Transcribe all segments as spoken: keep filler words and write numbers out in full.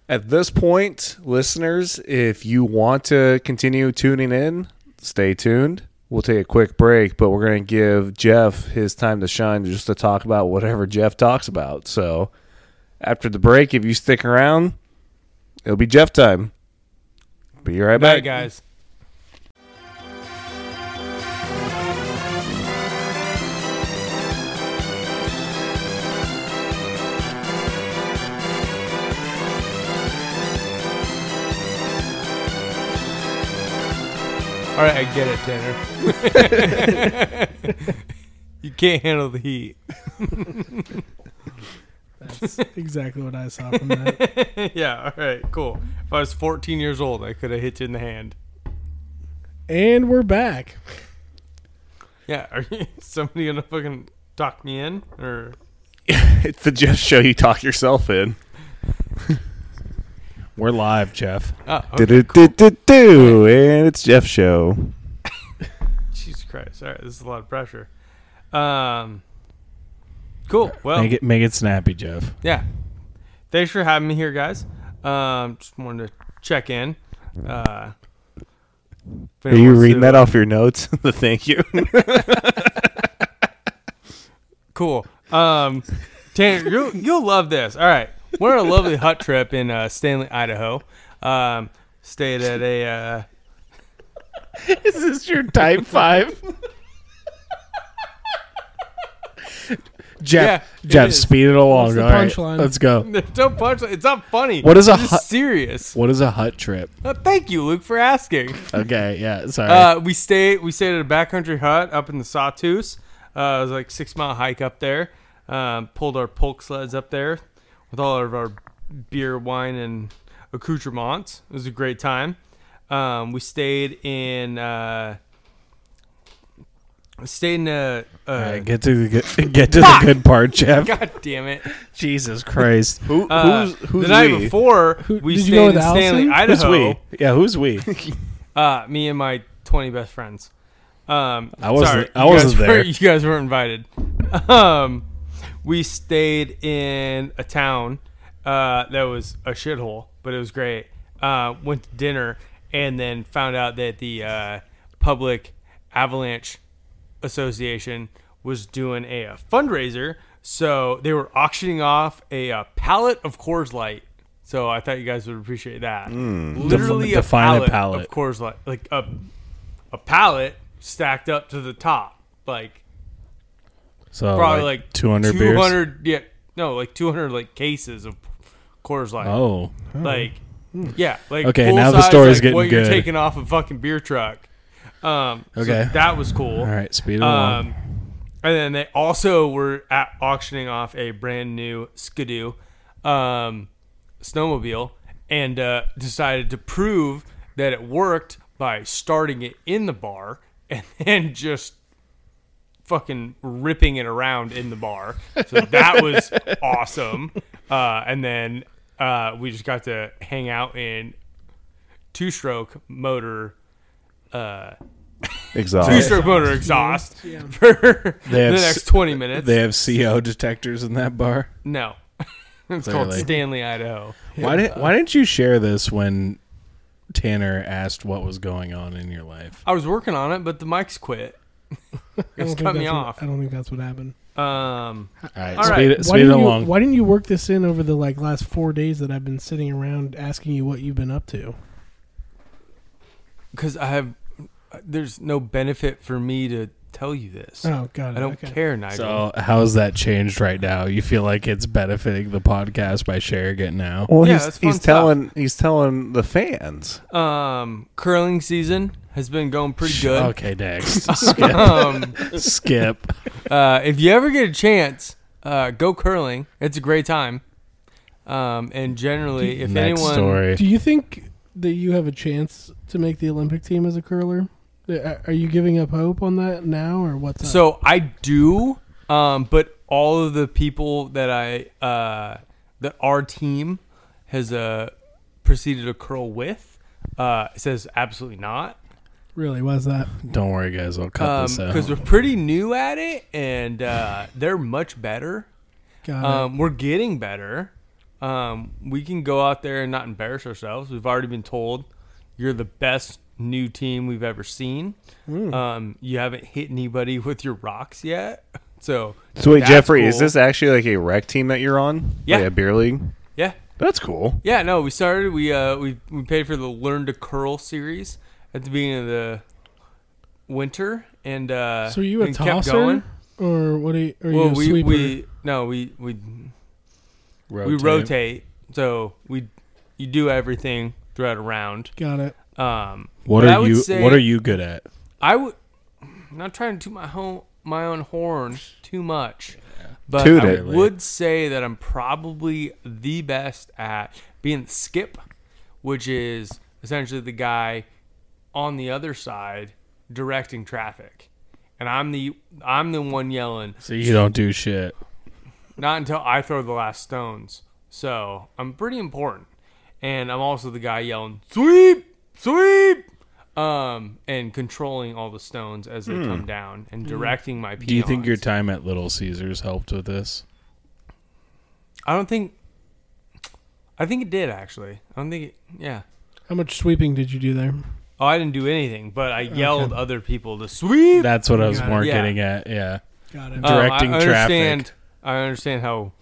At this point, listeners, if you want to continue tuning in, stay tuned. We'll take a quick break, but we're going to give Jeff his time to shine just to talk about whatever Jeff talks about. So after the break, if you stick around, it'll be Jeff time. Be right back. Bye, guys. All right, I get it, Tanner. You can't handle the heat. That's exactly what I saw from that. Yeah, all right, cool. If I was fourteen years old, I could have hit you in the hand. And we're back. Yeah, are you, somebody gonna fucking talk me in? Or It's the Jeff show. You talk yourself in. We're live, Jeff. oh, okay, Do cool. do do do, and it's Jeff show. Jesus Christ! All right, this is a lot of pressure. Um, cool. Well, Make it make it snappy, Jeff. yeah. Thanks for having me here, guys. Um, just wanted to check in. Uh, if Are anyone you wants reading to- that off your notes? The thank you. Cool. Um, Tanner, you'll, you'll love this. All right. We're on a lovely hut trip in uh, Stanley, Idaho. Um, stayed at a... Uh, Is this your type five? Jeff, Yeah, it Jeff, is. speed it along. What's the All right, punchline? let's go. don't punch. It's not funny. What is a It's just hut- serious? What is a hut trip? Uh, thank you, Luke, for asking. Okay, yeah, sorry. Uh, we stayed. We stayed at a backcountry hut up in the Sawtooth. Uh, it was like a six mile hike up there. Um, pulled our polk sleds up there with all of our beer, wine, and accoutrements. It was a great time. Um, we stayed in. Uh, stayed in a. a All right, get to the good, get to Fuck! the good part, Jeff. God damn it! Jesus Christ. Who, Uh, who's who's the night we? before, Who- we did you stayed go in with Stanley, Allison? Who's Idaho. we? Yeah, who's we? Uh, me and my twenty best friends. Um, I wasn't- sorry, I you wasn't guys were- there. you guys weren't invited. Um, we stayed in a town uh, that was a shithole, but it was great. Uh, went to dinner and then found out that the uh, Public Avalanche Association was doing a, a fundraiser. So they were auctioning off a, uh pallet of Coors Light. So I thought you guys would appreciate that. Literally Defi- a define a pallet, pallet. of Coors Light, like a a pallet stacked up to the top, like So probably like, like two hundred two beers. hundred, yeah, no, like two hundred like cases of Coors Light. Oh, Like, yeah, like Okay, full now the size, story's like, getting what you're good. taking off a fucking beer truck. Um, so Okay. that was cool. all right, speed it along. Um, and then they also were at auctioning off a brand new Skidoo um, snowmobile, and uh, decided to prove that it worked by starting it in the bar and then just fucking ripping it around in the bar. So that was awesome. Uh, and then uh, we just got to hang out in two-stroke motor. Uh, Exhaust. two-stroke motor exhaust Yeah. for They have the s- next twenty minutes. They have C O detectors in that bar. no. It's called Clearly. Stanley, Idaho. Why did Why didn't you share this when Tanner asked what was going on in your life? I was working on it, but the mics quit. I Just don't think cut me that's what- off. I don't think that's what happened. Um, All right, All speed right. it, Why speed it didn't, you, along. why didn't you work this in over the like last four days that I've been sitting around asking you what you've been up to? because I have, there's no benefit for me to tell you this. Oh, got it. I don't okay. care, Nigel. So how's that changed right now? You feel like it's benefiting the podcast by sharing it now? Well, Yeah, he's, that's fun he's stuff. telling he's telling the fans. Um, curling season has been going pretty good. Okay, next. Skip. Um, Skip. uh, if you ever get a chance, uh, go curling. It's a great time. Um, and generally, if Next anyone, story. Do you think that you have a chance to make the Olympic team as a curler? Uh, Are you giving up hope on that now, or what's up? so I do, um, but all of the people that I uh, that our team has uh, proceeded to curl with uh, says absolutely not. Really, why's that? Don't worry, guys. I'll cut this out. Because we're pretty new at it, and uh, they're much better. Got Um, we're getting better. Um, we can go out there and not embarrass ourselves. We've already been told you're the best new team we've ever seen. Mm. Um, you haven't hit anybody with your rocks yet. So, So wait, that's Jeffrey, is cool. this actually like a rec team that you're on? Yeah. Like a beer league? Yeah. That's cool. Yeah, no, we started, we uh, we, we paid for the Learn to Curl series at the beginning of the winter. And, uh, So are you a and kept tosser? going. Or what are you, are Well, you a we, sweeper? we, no, we, we, we rotate. So we, you do everything throughout a round. Got it. Um, What but I are would you? say- What are you good at? I would, I'm not trying to toot my home, my own horn too much, but Toot I it. would say that I'm probably the best at being the skip, which is essentially the guy on the other side directing traffic, and I'm the I'm the one yelling. So you don't do shit. Not until I throw the last stones. So I'm pretty important, and I'm also the guy yelling sweep, sweep. Um, and controlling all the stones as they come down and directing my peons. Do you think your time at Little Caesars helped with this? I don't think. I think it did actually. I don't think it. Yeah. How much sweeping did you do there? Oh, I didn't do anything, but I yelled other people to sweep. That's what I was Got it. more Yeah. getting at. Yeah. Got it. Um, directing I understand, traffic. I understand how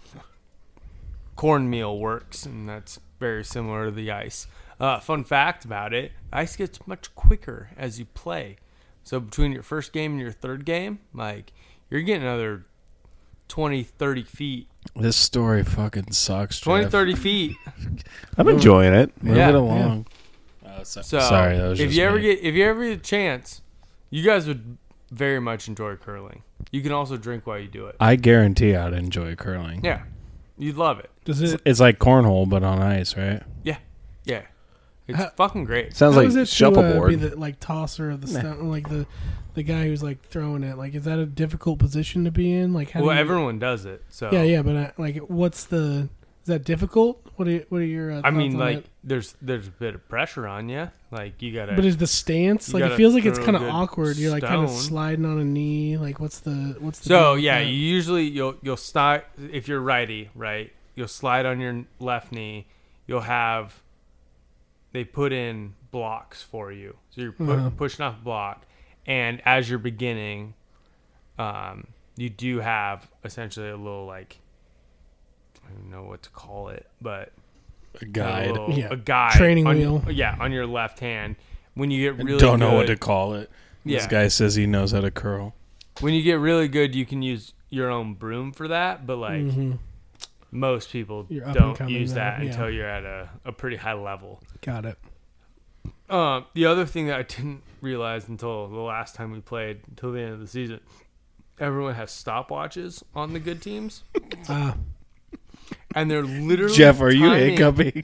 cornmeal works, and that's very similar to the ice. Uh, fun fact about it, ice gets much quicker as you play. So between your first game and your third game, like, you're getting another twenty, thirty feet. This story fucking sucks. twenty, Jeff. thirty feet. I'm enjoying it. Move Yeah. it along. Oh, so- So sorry, that was if just you ever me. get if you ever get a chance, you guys would very much enjoy curling. You can also drink while you do it. I guarantee I'd enjoy curling. Yeah. You'd love it. Does It's, it? it's like cornhole, but on ice, right? Yeah. Yeah. It's How- fucking great. Sounds How like is it to uh, be shuffleboard. the like tosser of the stone, like the the guy who's like throwing it? Like, is that a difficult position to be in? Like, how Well, do you, everyone does it. So yeah, yeah, but uh, like, what's the? Is that difficult? What are what are your? Uh, I mean, thoughts on like, there's there's a bit of pressure on you. Like, you gotta. that? But is the stance you like? It gotta feels like it's throw a kind of good awkward. You're like kind of stone. sliding on a knee. Like, what's the what's the? so deal with yeah, that? you usually you'll you'll start if you're righty, right? You'll slide on your left knee. You'll have. They put in blocks for you, so you're pu- Uh-huh. pushing off a block, and as you're beginning, um, you do have essentially a little like. I don't know what to call it, but A a, guide. little- Yeah. a guide Training on, wheel. Yeah, on your left hand. When you get really Don't know what good- to call it. This Yeah. guy says he knows how to curl. When you get really good, you can use your own broom for that. But like Mhm. most people You're up and don't coming use there, that yeah. until you're at a, a pretty high level. Got it. Um, the other thing that I didn't realize until the last time we played, until the end of the season, everyone has stopwatches on the good teams, Ah, and they're literally Jeff, are you timing- hiccuping?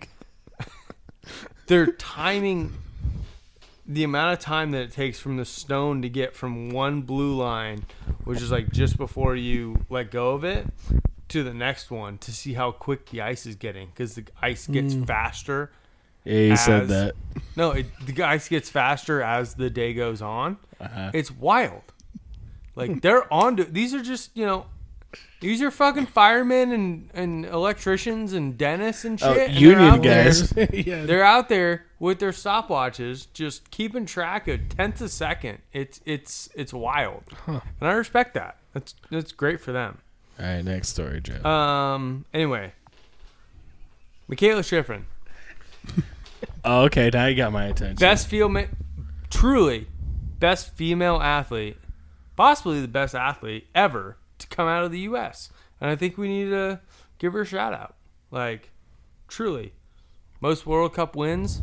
They're timing the amount of time that it takes from the stone to get from one blue line, which is like just before you let go of it, to the next one to see how quick the ice is getting, because the ice gets Mm. faster. Yeah, he said As- that. No, it, the ice gets faster as the day goes on. Uh-huh. It's wild. Like, they're on to these are just, you know, these are fucking firemen and, and electricians and dentists and shit. Oh, and they're union out there- guys. yeah. They're out there with their stopwatches, just keeping track of tenths a second. It's it's it's wild, Huh. and I respect that. That's that's great for them. All right, next story, Jeff. Um. Anyway, Michaela Schifrin, oh, okay, now you got my attention. best female, truly best female athlete, possibly the best athlete ever to come out of the U S And I think we need to give her a shout out. Like, truly, most World Cup wins.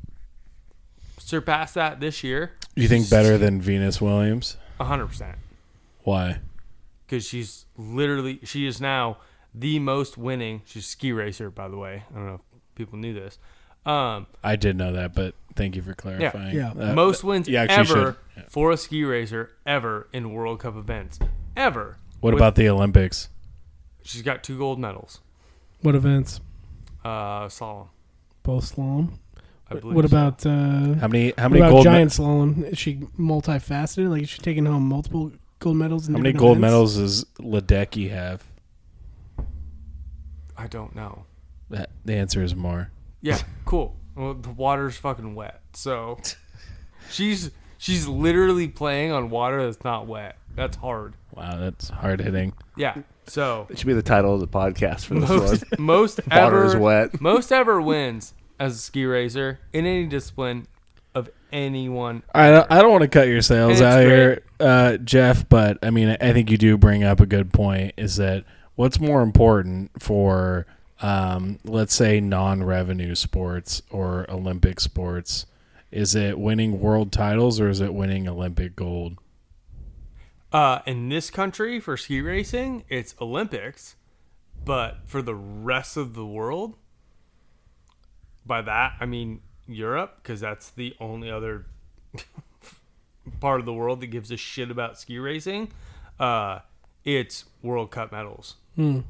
Surpassed that this year. You think better than Venus Williams? A hundred percent. Why? Because she's literally, she is now the most winning. She's a ski racer, by the way. I don't know if people knew this. Um, I did know that, but thank you for clarifying. Yeah. Uh, most wins you actually ever should. Yeah. for a ski racer ever in World Cup events. Ever. What With- about the Olympics? She's got two gold medals. What events? Uh, slalom. Both slalom. I believe What so. about uh, How many? How what many about gold? giant slalom? Is she multifaceted? Like, is she taking home multiple gold medals? In how many different gold events? medals does Ledecky have? I don't know. That, the answer is more. Yeah, cool. Well, the water's fucking wet, so she's she's literally playing on water that's not wet. That's hard. Wow, that's hard hitting. Yeah. So That should be the title of the podcast for this most one. most Water ever is wet. most ever wins as a ski racer in any discipline of anyone. I don't, I don't want to cut your sales It's out great. here, uh, Jeff, but I mean, I think you do bring up a good point. Is that what's more important for, um, let's say, non-revenue sports or Olympic sports? Is it winning world titles or is it winning Olympic gold? Uh, in this country for ski racing, it's Olympics, but for the rest of the world, by that I mean Europe, because that's the only other part of the world that gives a shit about ski racing. Uh, it's World Cup medals. Hmm.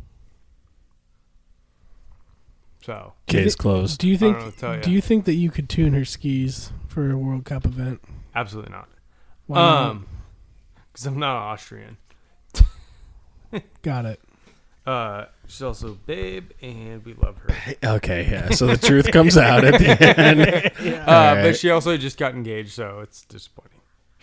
So Case closed. Do you think? I don't know what to tell ya. Do you think that you could tune her skis for a World Cup event? absolutely not. Why not? Um, because I'm not Austrian. Got it. Uh, she's also babe, and we love her. Okay, yeah. So the truth comes out at the end. Uh, All But right. she also just got engaged, so it's disappointing.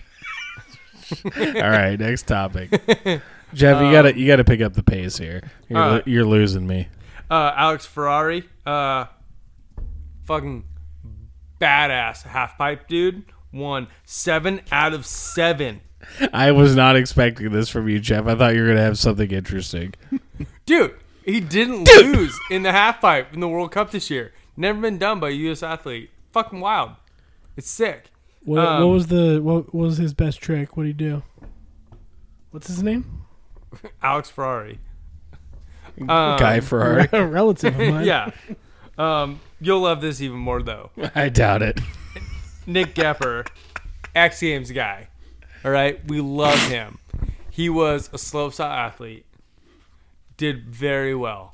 All right, next topic. Jeff, you gotta you gotta pick up the pace here. You're all lo- right. you're losing me. Uh, Alex Ferrari, uh, fucking badass half pipe dude, won seven out of seven. I was not expecting this from you, Jeff. I thought you were gonna have something interesting. Dude, he didn't lose in the half pipe in the World Cup this year. Never been done by a U S athlete. Fucking wild. It's sick. What, Um, what was the what was his best trick? What did he do? What's his name? Alex Ferrari. Um, Guy Ferrari. A relative of mine. Yeah. Um, you'll love this even more though. I doubt it. Nick Gepper, X Games guy. All right, we love him. He was a slopestyle athlete. Did very well.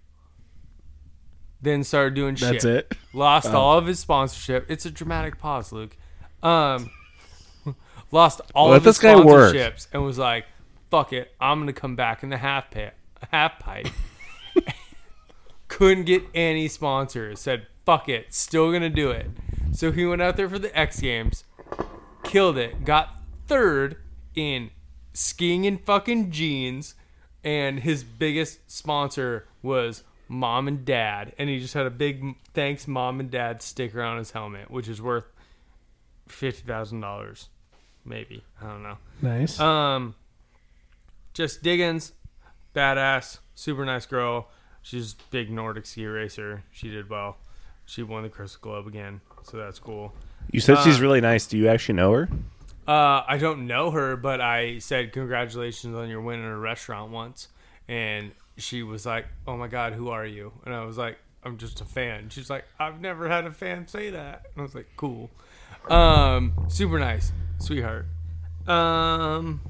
Then started doing shit. That's it. Lost Oh. all of his sponsorship. It's a dramatic pause, Luke. Um, lost all Let of his this guy work. sponsorships and was like, "Fuck it, I'm gonna come back in the half pit, half pipe." Couldn't get any sponsors. Said, "Fuck it, still gonna do it." So he went out there for the X Games, killed it, got third in skiing in fucking jeans, and his biggest sponsor was Mom and Dad, and he just had a big thanks Mom and Dad sticker on his helmet, which is worth fifty thousand dollars, maybe. I don't know. Nice. Um, Jess Diggins, badass, super nice girl. She's a big Nordic ski racer. She did well. She won the Crystal Globe again, so that's cool. You said she's Uh, really nice. Do you actually know her? Uh, I don't know her, but I said congratulations on your win in a restaurant once, and she was like, "Oh my God, who are you?" And I was like, "I'm just a fan." She's like, "I've never had a fan say that." And I was like, "Cool." Um, super nice, sweetheart. Um,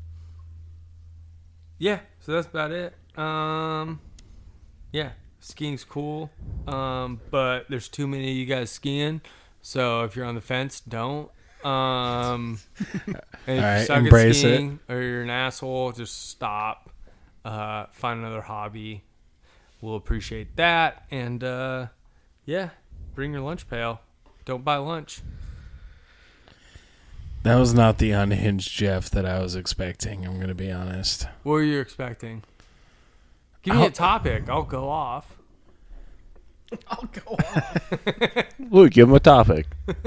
yeah, so that's about it. Um, yeah, skiing's cool. Um, but there's too many of you guys skiing, so if you're on the fence, don't. Um, and if All right, you suck embrace at it. skiing or you're an asshole, just stop. Uh, find another hobby. We'll appreciate that. And uh, yeah, bring your lunch pail. Don't buy lunch. That was not the unhinged Jeff that I was expecting. I'm gonna be honest. What were you expecting? Give me I'll- a topic. I'll go off. I'll go off. Luke, give him a topic.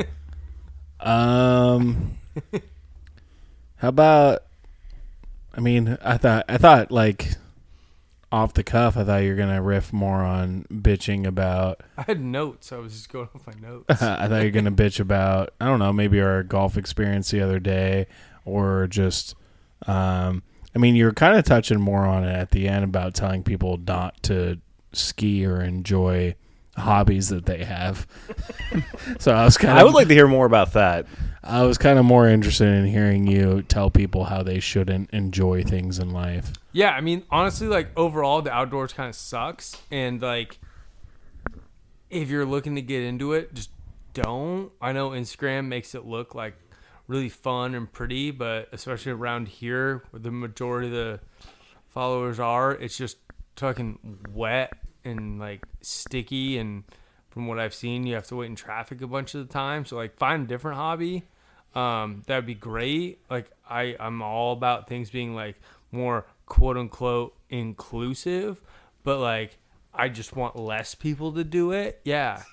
Um, how about? I mean, I thought I thought like off the cuff. I thought you were gonna riff more on bitching about. I had notes. I was just going off my notes. I thought you were gonna bitch about. I don't know, maybe our golf experience the other day, or just. Um, I mean, you were kind of touching more on it at the end about telling people not to ski or enjoy hobbies that they have. So I was kind of. I would like to hear more about that. I was kind of more interested in hearing you tell people how they shouldn't enjoy things in life. Yeah, I mean, honestly, like overall, the outdoors kind of sucks, and like, if you're looking to get into it, just don't. I know Instagram makes it look like really fun and pretty, but especially around here, where the majority of the followers are, it's just fucking wet and like sticky, and from what I've seen, you have to wait in traffic a bunch of the time. So like find a different hobby. Um, that'd be great. Like I, I'm all about things being like more quote unquote inclusive, but like I just want less people to do it. Yeah.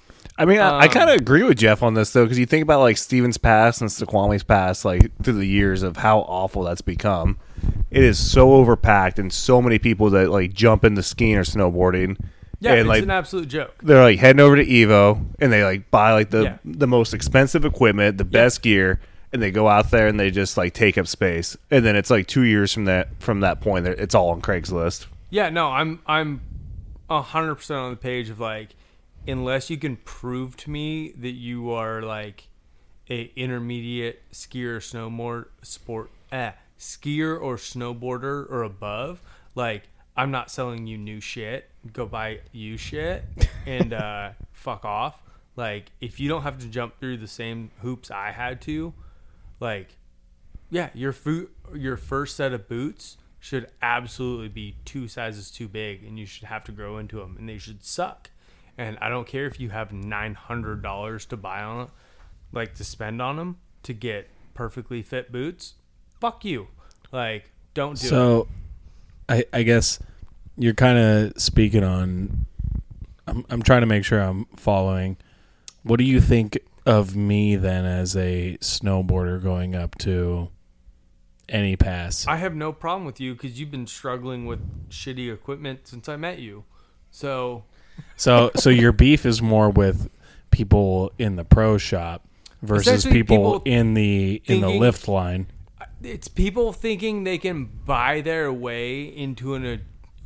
I mean, I, I Um, kind of agree with Jeff on this though, because you think about like Steven's past and Squami's past, like through the years of how awful that's become. It is so overpacked, and so many people that like jump into skiing or snowboarding. Yeah, and, it's like, an absolute joke. they're like heading over to Evo, and they like buy like the Yeah. the most expensive equipment, the best gear, and they go out there and they just like take up space. And then it's like two years from that from that point, that it's all on Craigslist. Yeah, no, I'm I'm a hundred percent on the page of like, unless you can prove to me that you are like a intermediate skier or snowboard sport eh, skier or snowboarder or above, like I'm not selling you new shit. Go buy you shit and uh, fuck off. Like if you don't have to jump through the same hoops I had to, like yeah, your foot your first set of boots should absolutely be two sizes too big, and you should have to grow into them, and they should suck. And I don't care if you have nine hundred dollars to buy on it, like to spend on them to get perfectly fit boots. Fuck you. Like, don't do it. So, I I guess you're kind of speaking on. I'm I'm trying to make sure I'm following. What do you think of me then as a snowboarder going up to any pass? I have no problem with you because you've been struggling with shitty equipment since I met you. So, So so your beef is more with people in the pro shop versus Essentially, people, people in the in the thinking- lift line. it's people thinking they can buy their way into an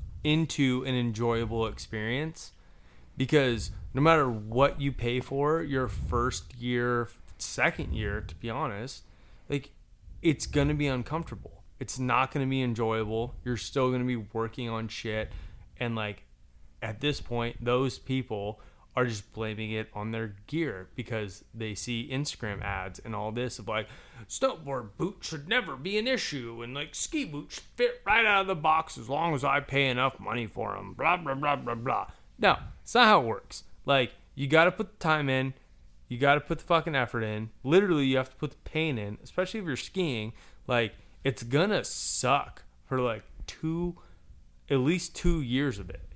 into an enjoyable experience, because no matter what you pay for your first year, second year, to be honest, like it's gonna be uncomfortable. It's not gonna be enjoyable. You're still gonna be working on shit, and like at this point, those people are just blaming it on their gear because they see Instagram ads and all this of like, snowboard boots should never be an issue, and like ski boots should fit right out of the box as long as I pay enough money for them, blah, blah, blah, blah, blah. No, it's not how it works. Like, you got to put the time in. You got to put the fucking effort in. Literally, you have to put the pain in, especially if you're skiing. Like, it's gonna suck for like two, at least two years of it.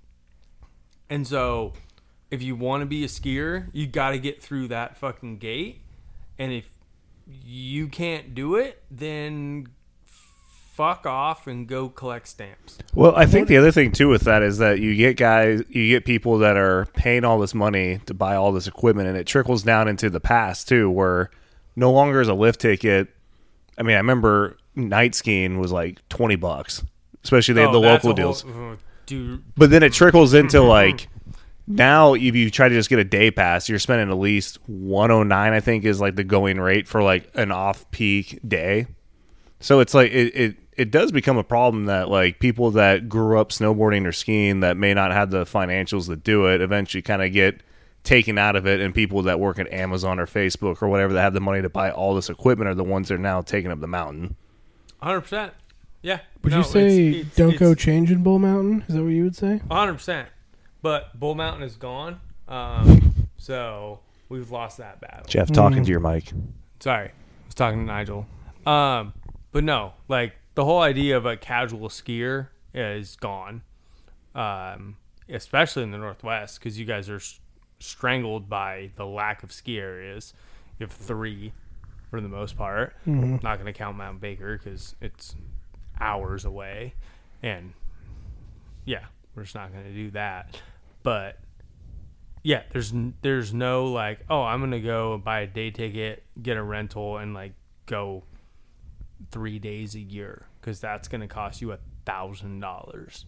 And so, if you want to be a skier, you got to get through that fucking gate. And if you can't do it, then fuck off and go collect stamps. Well, I think the other thing too with that is that you get guys, you get people that are paying all this money to buy all this equipment, and it trickles down into the past too, where no longer is a lift ticket. I mean, I remember night skiing was like twenty bucks, especially they had Oh, the that's local a whole- deals. uh, Dude, But then it trickles into like now if you try to just get a day pass, you're spending at least one oh nine, I think is like the going rate for like an off peak day. So it's like it, it it does become a problem that like people that grew up snowboarding or skiing that may not have the financials to do it eventually kind of get taken out of it, and people that work at Amazon or Facebook or whatever that have the money to buy all this equipment are the ones that are now taking up the mountain. one hundred percent. Yeah. Would No, you say it's- it's- don't go it's change in Bull Mountain? Is that what you would say? one hundred percent. But Bull Mountain is gone. Um, so we've lost that battle. Jeff, talking Mm. to your mic. Sorry. I was talking to Nigel. Um, but no, like the whole idea of a casual skier is gone. Um, especially in the Northwest, because you guys are s- strangled by the lack of ski areas. You have three for the most part. Mhm. Not going to count Mount Baker because it's hours away. And yeah, we're just not going to do that. But yeah, there's n- there's no like, oh, I'm going to go buy a day ticket, get a rental, and like go three days a year, because that's going to cost you a thousand dollars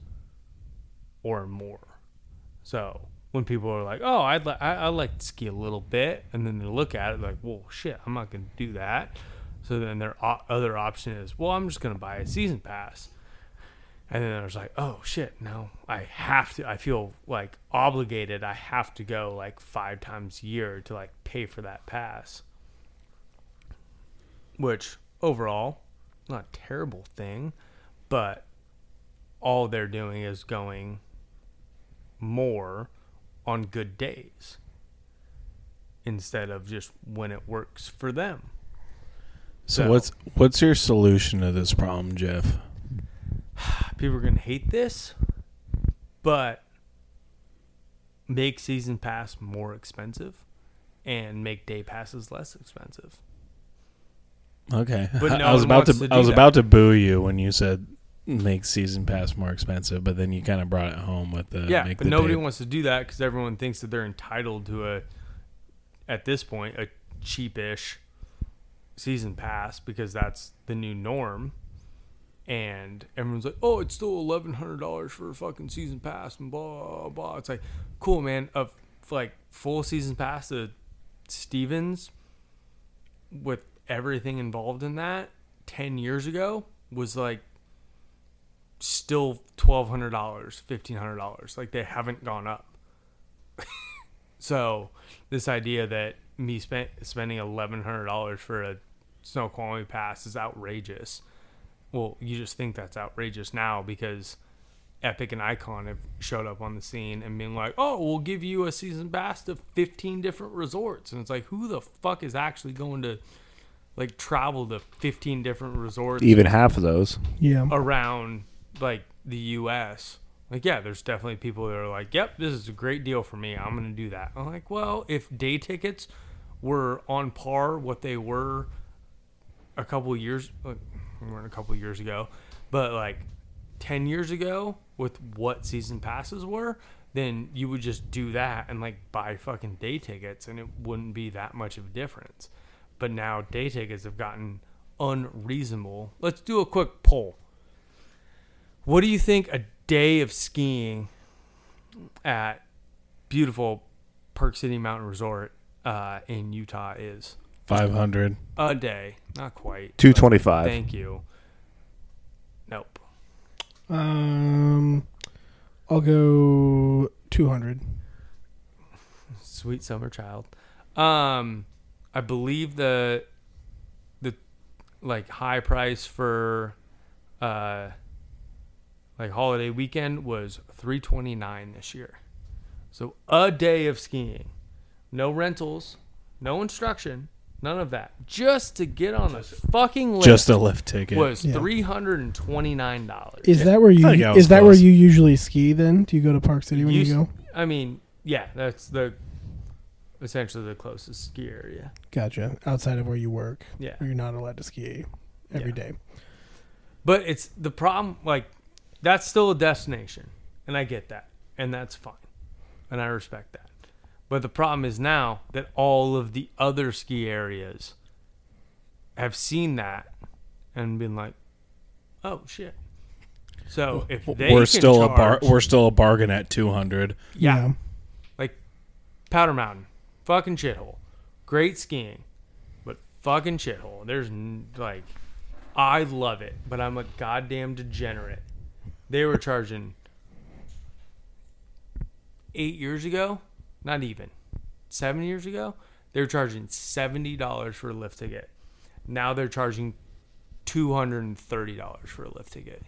or more. So when people are like, oh, I'd li- I, I like to ski a little bit, and then they look at it like, well, shit, I'm not going to do that. So then their o- other option is, well, I'm just going to buy a season pass. And then there's like, oh shit, no, I have to, I feel like obligated. I have to go like five times a year to like pay for that pass. Which overall, not a terrible thing, but all they're doing is going more on good days instead of just when it works for them. So, So- what's what's your solution to this problem, Jeff? People are going to hate this, but make season pass more expensive and make day passes less expensive. Okay, But no I was one about to, wants to do I was that. about to boo you when you said make season pass more expensive, but then you kind of brought it home with the Yeah, make but the nobody day- wants to do that because everyone thinks that they're entitled to a, at this point, a cheapish season pass because that's the new norm. And everyone's like, oh, it's still eleven hundred dollars for a fucking season pass and blah, blah, blah. It's like, cool, man. A like full season pass to Stevens with everything involved in that ten years ago was like still twelve hundred dollars, fifteen hundred dollars. Like they haven't gone up. So this idea that me spent, spending eleven hundred dollars for a Snoqualmie pass is outrageous. Well, you just think that's outrageous now because Epic and Icon have showed up on the scene and been like, oh, we'll give you a season pass to fifteen different resorts. And it's like, who the fuck is actually going to like travel to fifteen different resorts Even half of those. Yeah. around like the U S? Like, yeah, there's definitely people that are like, yep, this is a great deal for me. I'm going to do that. I'm like, well, if day tickets were on par what they were a couple of years, like, we weren't a couple of years ago, but like ten years ago with what season passes were, then you would just do that and like buy fucking day tickets and it wouldn't be that much of a difference. But now day tickets have gotten unreasonable. Let's do a quick poll. What do you think a day of skiing at beautiful Park City Mountain Resort uh, in Utah is? five hundred. A day. Not quite. two but twenty-five. Thank you. Nope. Um, I'll go two hundred. Sweet summer child. Um, I believe the the like high price for uh like holiday weekend was three twenty-nine this year. So a day of skiing. No rentals, no instruction, none of that. Just to get on a fucking lift Just a lift ticket. was Yeah. three hundred twenty-nine dollars. Is that where you I think I was is that where close. you usually ski? Then do you go to Park City when you, Used- go? I mean, yeah, that's the essentially the closest ski area. Gotcha. Outside of where you work, Yeah. where you're not allowed to ski every Yeah. day. But it's the problem, like, that's still a destination. And I get that. And that's fine. And I respect that. But the problem is now that all of the other ski areas have seen that and been like, oh, shit. So if they we're can still a bar. charge- We're still a bargain at two hundred. yeah, like Powder Mountain, fucking shithole. Great skiing, but fucking shithole. There's n- like, I love it, but I'm a goddamn degenerate. They were charging eight years ago, not even seven years ago. They were charging seventy dollars for a lift ticket. Now they're charging two hundred and thirty dollars for a lift ticket.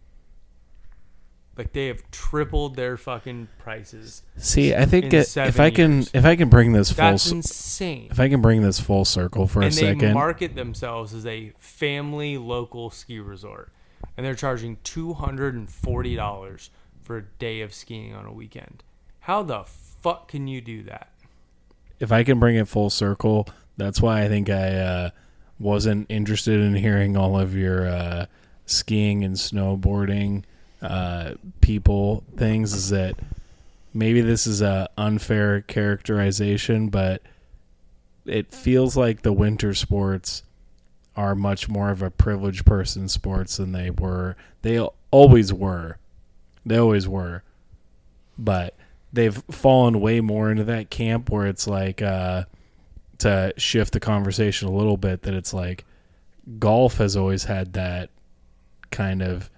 Like they have tripled their fucking prices. See, I think In it, if seven I can years. if I can bring this full That's c- insane. if I can bring this full circle for And a they second. market themselves as a family local ski resort. And they're charging two hundred forty dollars for a day of skiing on a weekend. How the fuck can you do that? if I can bring it full circle, that's why I think I uh, wasn't interested in hearing all of your uh, skiing and snowboarding uh, people things. Is that maybe this is a unfair characterization, but it feels like the winter sports are much more of a privileged person sports than they were. They always were. They always were. But they've fallen way more into that camp where it's like, uh, to shift the conversation a little bit, that it's like golf has always had that kind of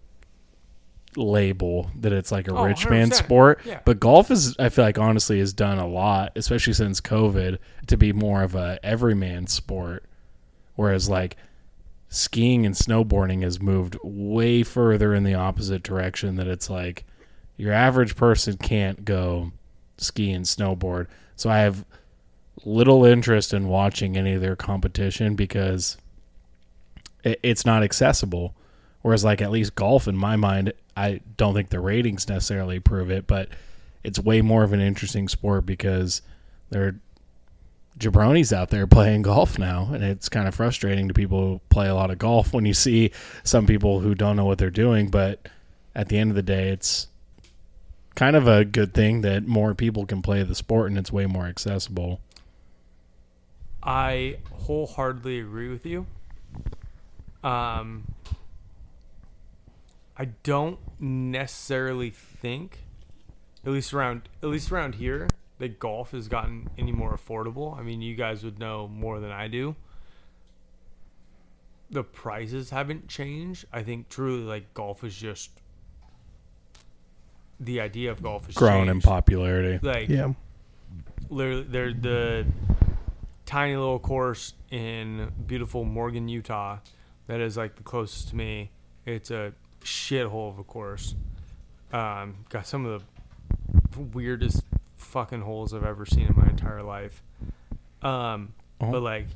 label that it's like a Oh, rich one hundred man percent. sport. Yeah. But golf is, I feel like honestly has done a lot, especially since COVID, to be more of a everyman sport. Whereas like skiing and snowboarding has moved way further in the opposite direction, that it's like your average person can't go ski and snowboard. So I have little interest in watching any of their competition because it, it's not accessible. Whereas, like, at least golf, in my mind, I don't think the ratings necessarily prove it, but it's way more of an interesting sport because there are jabronis out there playing golf now, and it's kind of frustrating to people who play a lot of golf when you see some people who don't know what they're doing. But at the end of the day, it's kind of a good thing that more people can play the sport and it's way more accessible. I wholeheartedly agree with you. Um, I don't necessarily think, at least around at least around here, that golf has gotten any more affordable. I mean, you guys would know more than I do. The prices haven't changed. I think truly, like, golf is just the idea of golf has Grown in changed. popularity. Like, Yeah. literally, they're the tiny little course in beautiful Morgan, Utah, that is like the closest to me. It's a shithole of a course. Um, got some of the weirdest fucking holes I've ever seen in my entire life. Um, Oh. but like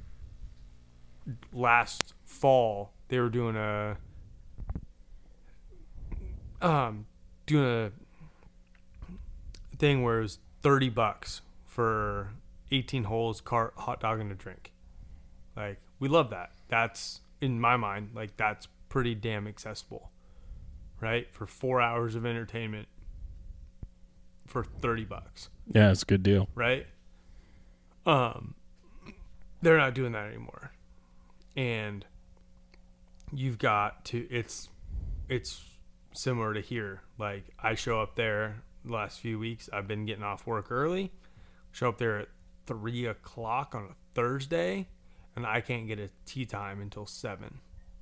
last fall, they were doing a um doing a thing where it was thirty bucks for eighteen holes, cart, hot dog, and a drink. Like, we love that. That's, in my mind, like, that's pretty damn accessible, right? For four hours of entertainment for thirty bucks, Yeah, it's a good deal. right? Um, they're not doing that anymore. And you've got to, it's, it's similar to here. Like, I show up there the last few weeks. I've been getting off work early, show up there at three o'clock on a Thursday, and I can't get a tea time until seven.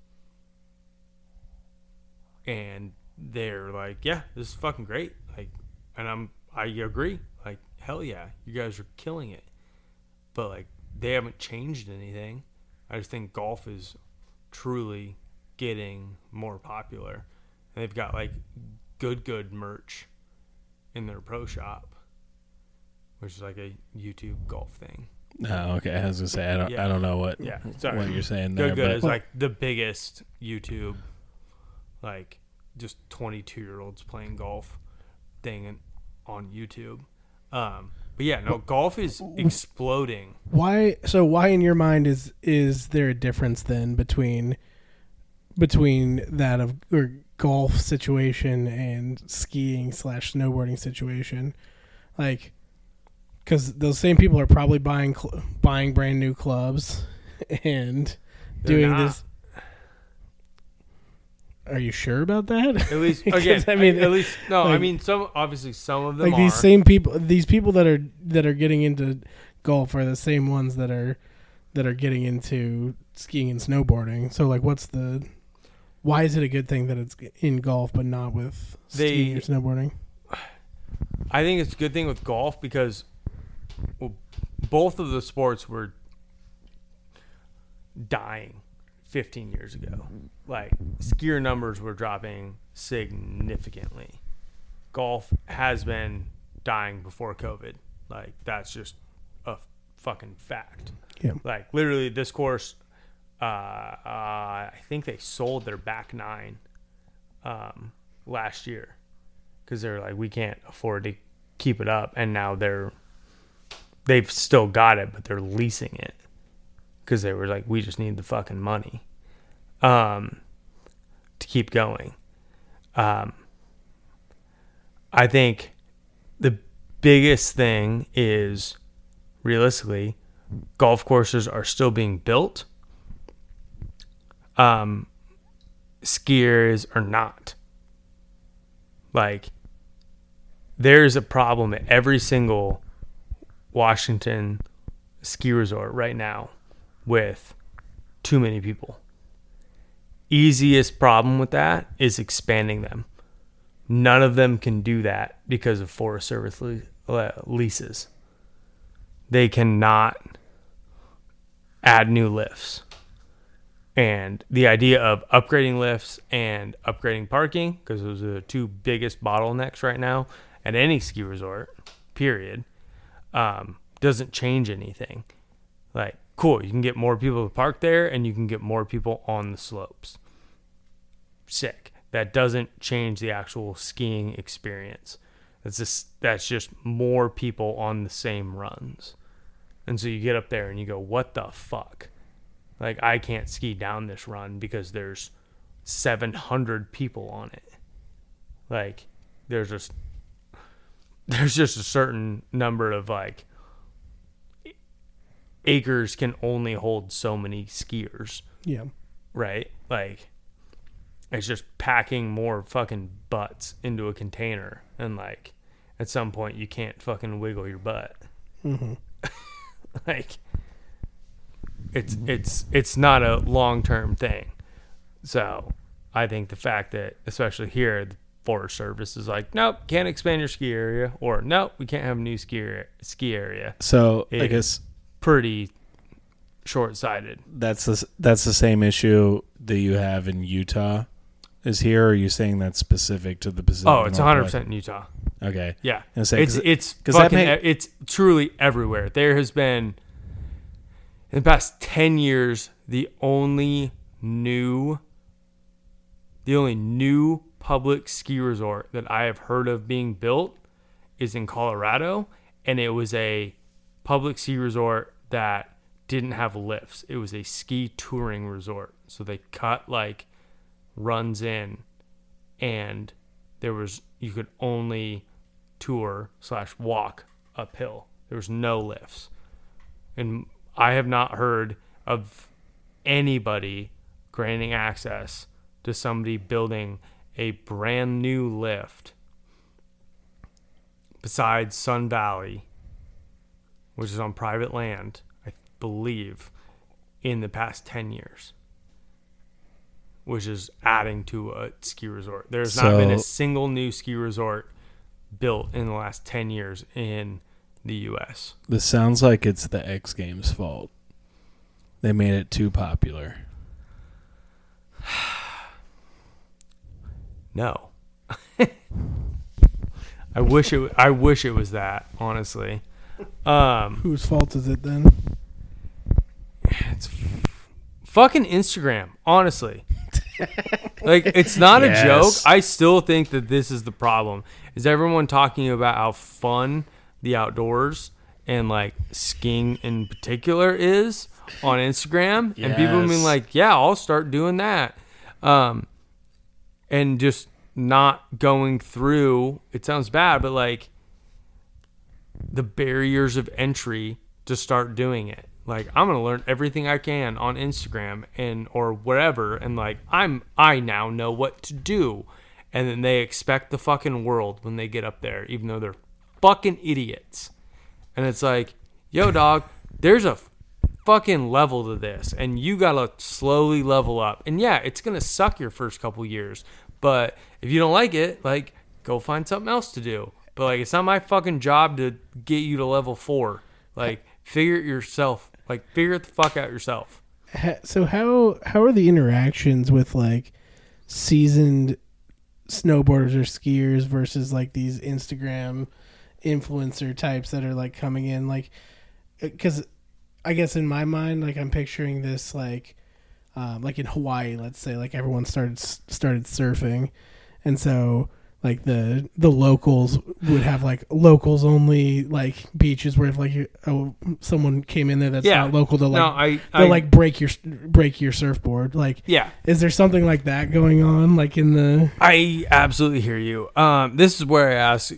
And they're like, yeah, this is fucking great. Like, and I'm, I agree. Like, hell yeah, you guys are killing it. But like, they haven't changed anything. I just think golf is truly getting more popular. And they've got like good, good merch in their pro shop, which is like a YouTube golf thing. Oh, okay. I was gonna say I don't. Yeah. I don't know what. Yeah, sorry. What you're saying there, Good, good but is like the biggest YouTube, like, just twenty-two year olds playing golf thing in, on YouTube. Um, but yeah, no, golf is exploding. Why? So why, in your mind, is is there a difference then between between that of or golf situation and skiing slash snowboarding situation? Like, because those same people are probably buying cl- buying brand new clubs and They're doing not. this. Are you sure about that? At least, 'Cause, again, I mean, at least, no, I like- mean, some, obviously some of them like are. these same people, these people that are that are getting into golf are the same ones that are that are getting into skiing and snowboarding. So, like, what's the? Why is it a good thing that it's in golf but not with They- skiing or snowboarding? I think it's a good thing with golf because, well, both of the sports were dying fifteen years ago. Like, skier numbers were dropping significantly. Golf has been dying before COVID. Like, that's just a fucking fact. Yeah. Like, literally, this course, uh, uh, I think they sold their back nine um, last year because they're like, we can't afford to keep it up. And now they're, they've still got it, but they're leasing it because they were like, we just need the fucking money um, to keep going. Um, I think the biggest thing is, realistically, golf courses are still being built. Um, skiers are not. Like, there's a problem at every single Washington ski resort right now with too many people. Easiest problem with that is expanding them. None of them can do that because of Forest Service le- leases. They cannot add new lifts. And the idea of upgrading lifts and upgrading parking, because those are the two biggest bottlenecks right now at any ski resort, period, um, doesn't change anything. Like, cool, you can get more people to park there and you can get more people on the slopes. Sick. That doesn't change the actual skiing experience. That's just, that's just more people on the same runs. And so you get up there and you go, what the fuck? Like, I can't ski down this run because there's seven hundred people on it. Like, there's just there's just a certain number of, like, acres can only hold so many skiers. Yeah. Right? Like, it's just packing more fucking butts into a container. And, like, at some point you can't fucking wiggle your butt. Mm-hmm. Like, it's it's it's not a long-term thing. So I think the fact that, especially here, the Forest Service is like, nope, can't expand your ski area, or nope, we can't have a new ski area, ski area. So I is guess pretty short-sighted. that's the, that's the same issue that you have in Utah is here, or are you saying that's specific to the Pacific Oh, it's one hundred Northwest? percent in Utah. Okay. Yeah. And say, It's 'cause- it's 'cause that fucking may- e- it's truly everywhere. There has been, in the past ten years, the only new the only new public ski resort that I have heard of being built is in Colorado, and it was a public ski resort that didn't have lifts. It was a ski touring resort. So they cut like runs in, and there was you could only tour slash walk uphill. There was no lifts. And I have not heard of anybody granting access to somebody building a brand new lift besides Sun Valley, which is on private land, I believe, in the past ten years, which is adding to a ski resort. There's not So- been a single new ski resort built in the last ten years in the U S. This sounds like it's the X Games' fault. They made it too popular. No. I wish it I wish it was that, honestly. Um Whose fault is it then? it's f- fucking Instagram, honestly. Like, it's not Yes. a joke. I still think that this is the problem. Is everyone talking about how fun the outdoors and like skiing in particular is on Instagram, and people being Yes. like, yeah, I'll start doing that. Um and just not going through, it sounds bad, but like the barriers of entry to start doing it. Like, I'm going to learn everything I can on Instagram and or whatever, and like I'm I now know what to do. And then they expect the fucking world when they get up there, even though they're fucking idiots. And it's like, yo, dog, there's a fucking level to this, and you gotta slowly level up. And yeah, it's gonna suck your first couple years, but if you don't like it, like, go find something else to do. But like, it's not my fucking job to get you to level four. Like, figure it yourself. Like, figure it the fuck out yourself. Ha- So how how are the interactions with like seasoned snowboarders or skiers versus like these Instagram influencer types that are like coming in? Like, because I guess in my mind, like, I'm picturing this like um, like in Hawaii, let's say, like everyone started started surfing, and so like the the locals would have like locals only like beaches where if like oh, someone came in there that's Yeah. not local to like No, I, I they'll like break your break your surfboard. Like, yeah. is there something like that going on? Like in the I absolutely hear you. Um, this is where I ask,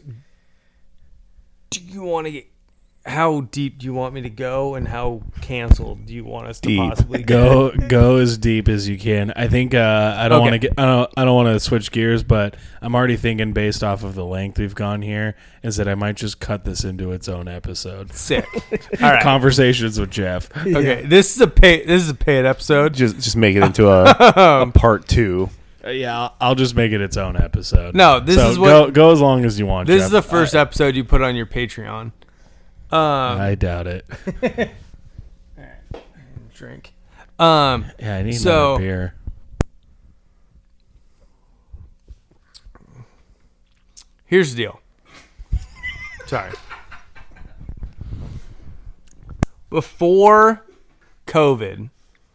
do you want to get, how deep do you want me to go, and how canceled do you want us to Deep. possibly Go go as deep as you can. I think uh, I don't Okay. want to get I don't I don't want to switch gears, but I'm already thinking based off of the length we've gone here is that I might just cut this into its own episode. Sick. All right. Conversations with Jeff. Okay. This is a pay. This is a paid episode. Just just make it into a, a part two. Uh, yeah, I'll, I'll just make it its own episode. No, this So is what. go go as long as you want. This Jeff. is the first episode you put on your Patreon. Um, I doubt it. drink. Um, Yeah, I need so, another beer. Here's the deal. Sorry. Before COVID,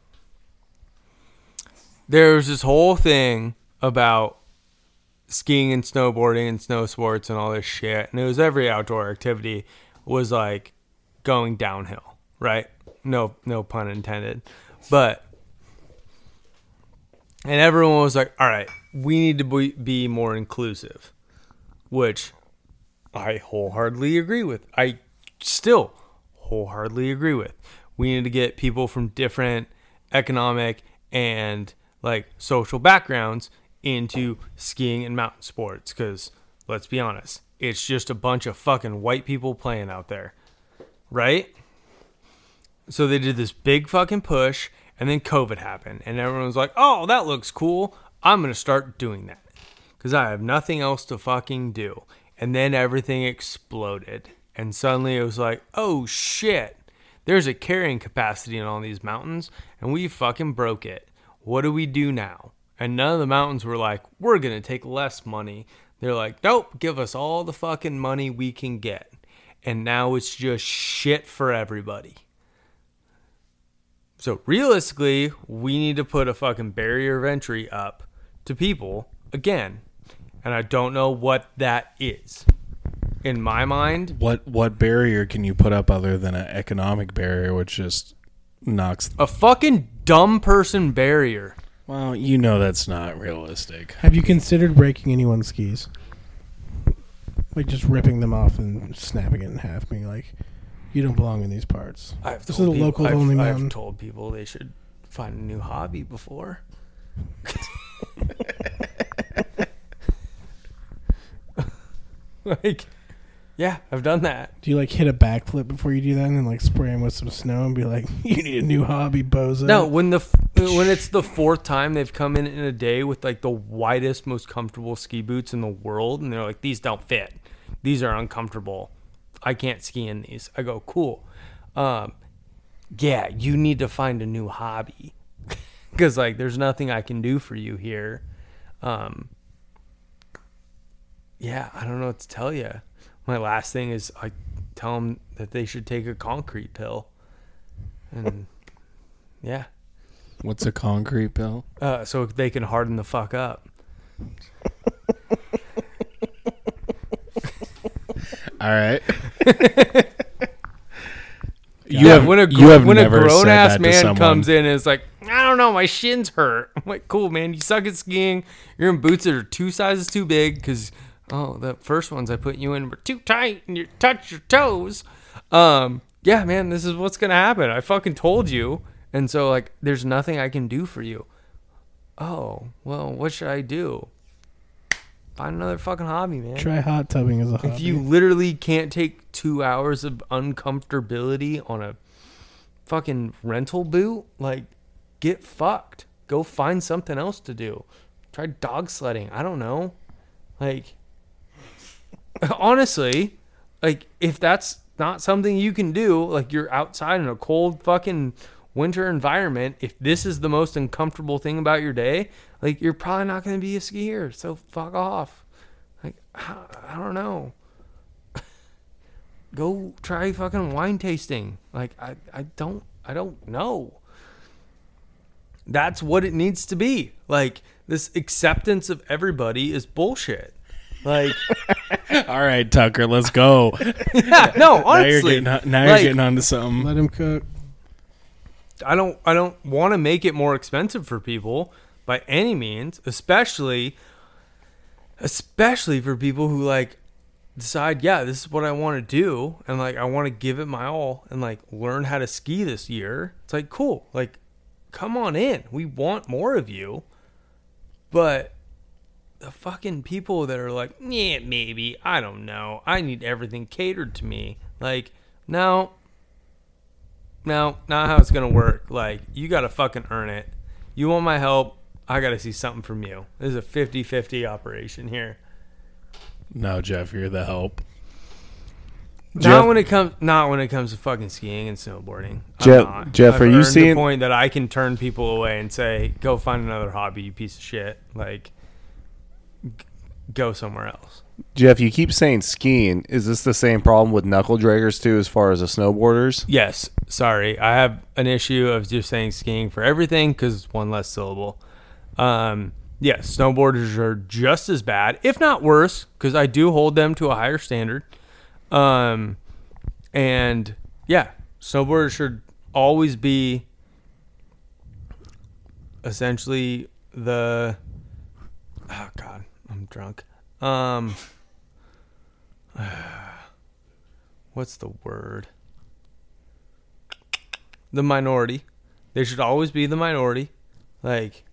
there was this whole thing about skiing and snowboarding and snow sports and all this shit. And it was every outdoor activity was like going downhill, right? No, no pun intended. But, and everyone was like, all right, we need to be, be more inclusive, which I wholeheartedly agree with. I still wholeheartedly agree with. We need to get people from different economic and like social backgrounds into skiing and mountain sports, because let's be honest, it's just a bunch of fucking white people playing out there, right? So they did this big fucking push, and then COVID happened, and everyone was like, oh, that looks cool, I'm gonna start doing that because I have nothing else to fucking do. And then everything exploded, and suddenly it was like, oh shit, there's a carrying capacity in all these mountains, and we fucking broke it. What do we do now? And none of the mountains were like, we're going to take less money. They're like, nope, give us all the fucking money we can get. And now it's just shit for everybody. So realistically, we need to put a fucking barrier of entry up to people again. And I don't know what that is. In my mind, What what barrier can you put up other than an economic barrier, which just knocks? a fucking dumb person barrier. Well, you know that's not realistic. Have you considered breaking anyone's skis? Like just ripping them off and snapping it in half, being like, "You don't belong in these parts." I've This told is a people, locals I've, only I've mountain. told people they should find a new hobby before. Like, yeah, I've done that. Do you like hit a backflip before you do that, and then like spray them with some snow and be like, "You need a new hobby, bozo"? No, when the f- when it's the fourth time they've come in in a day with like the widest, most comfortable ski boots in the world, and they're like, these don't fit, these are uncomfortable, I can't ski in these. I go, cool. Um, yeah, you need to find a new hobby because like there's nothing I can do for you here. Um, yeah, I don't know what to tell you. My last thing is I tell them that they should take a concrete pill, and yeah. What's a concrete pill? Uh, so they can harden the fuck up. All right. You have when a you have when a never grown said ass that to man someone. comes in and is like, I don't know, my shins hurt. I'm like, cool, man. You suck at skiing. You're in boots that are two sizes too big because oh, the first ones I put you in were too tight and you touch your toes. Um, yeah, man, this is what's gonna happen. I fucking told you. And so like, there's nothing I can do for you. Oh, well, what should I do? Find another fucking hobby, man. Try hot tubbing as a hobby. If you literally can't take two hours of uncomfortability on a fucking rental boot, like, get fucked. Go find something else to do. Try dog sledding. I don't know. Like, honestly, like, if that's not something you can do, like, you're outside in a cold fucking winter environment, if this is the most uncomfortable thing about your day, like, you're probably not going to be a skier, so fuck off. Like, I don't know. Go try fucking wine tasting. Like, I, I don't, I don't know. That's what it needs to be. Like, this acceptance of everybody is bullshit. Like, All right, Tucker, let's go. yeah, no, honestly. now you're getting, now like, you're getting onto something. Let him cook. I don't I don't want to make it more expensive for people by any means, especially especially for people who like decide, yeah, this is what I want to do and like I want to give it my all and like learn how to ski this year. It's like, cool. Like, come on in. We want more of you. But the fucking people that are like, yeah, maybe, I don't know, I need everything catered to me. Like, no. No, not how it's going to work. Like, you got to fucking earn it. You want my help, I got to see something from you. This is a fifty-fifty operation here. No, Jeff, you're the help. Not Jeff- when it comes, not when it comes to fucking skiing and snowboarding. I'm Jeff- not. Jeff, I've are you earned seeing- the point that I can turn people away and say, "Go find another hobby, you piece of shit." Like, g- go somewhere else. Jeff, you keep saying skiing. Is this the same problem with knuckle draggers too, as far as the snowboarders? Yes, sorry, I have an issue of just saying skiing for everything because it's one less syllable. Um, yes, snowboarders are just as bad, if not worse, because I do hold them to a higher standard. Um, and yeah, snowboarders should always be essentially the. Oh God, I'm drunk. Um, what's the word? The minority. They should always be the minority. Like,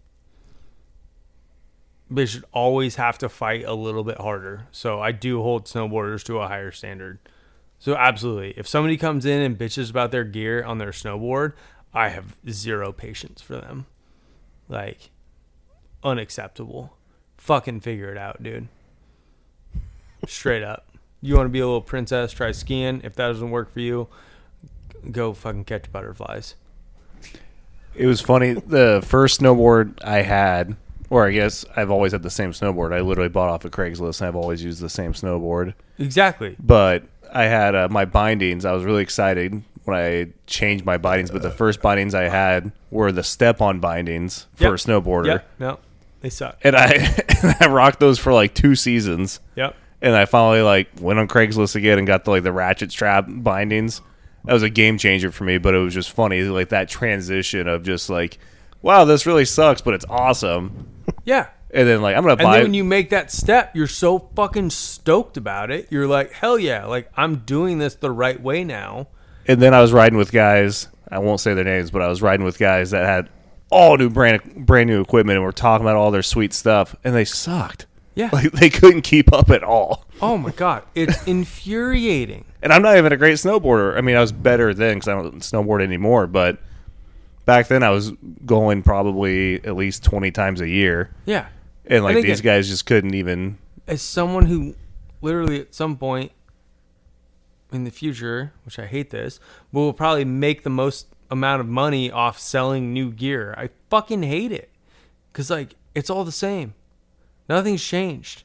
they should always have to fight a little bit harder. So I do hold snowboarders to a higher standard. So absolutely, if somebody comes in and bitches about their gear on their snowboard, I have zero patience for them. Like, unacceptable. Fucking figure it out, dude. Straight up. You want to be a little princess, try skiing. If that doesn't work for you, go fucking catch butterflies. It was funny. The first snowboard I had, or I guess I've always had the same snowboard. I literally bought off of Craigslist, and I've always used the same snowboard. Exactly. But I had uh, my bindings. I was really excited when I changed my bindings. But the first bindings I had were the step-on bindings for Yep. a snowboarder. Yep. No, they suck. And I, and I rocked those for like two seasons. Yep. And I finally like went on Craigslist again and got the like the ratchet strap bindings. That was a game changer for me, but it was just funny, like that transition of just like, wow, this really sucks, but it's awesome. Yeah. And then like I'm gonna And buy. then when you make that step, you're so fucking stoked about it. You're like, hell yeah, like I'm doing this the right way now. and then I was riding with guys. I won't say their names, but I was riding with guys that had all new brand brand new equipment, and we're talking about all their sweet stuff, and they sucked. Yeah. Like they couldn't keep up at all. Oh my God. It's infuriating. And I'm not even a great snowboarder. I mean, I was better then because I don't snowboard anymore. But back then, I was going probably at least twenty times a year. Yeah. And like And these again- guys just couldn't even. As someone who literally at some point in the future, which I hate this, but will probably make the most amount of money off selling new gear. I fucking hate it. Because, like, it's all the same. Nothing's changed.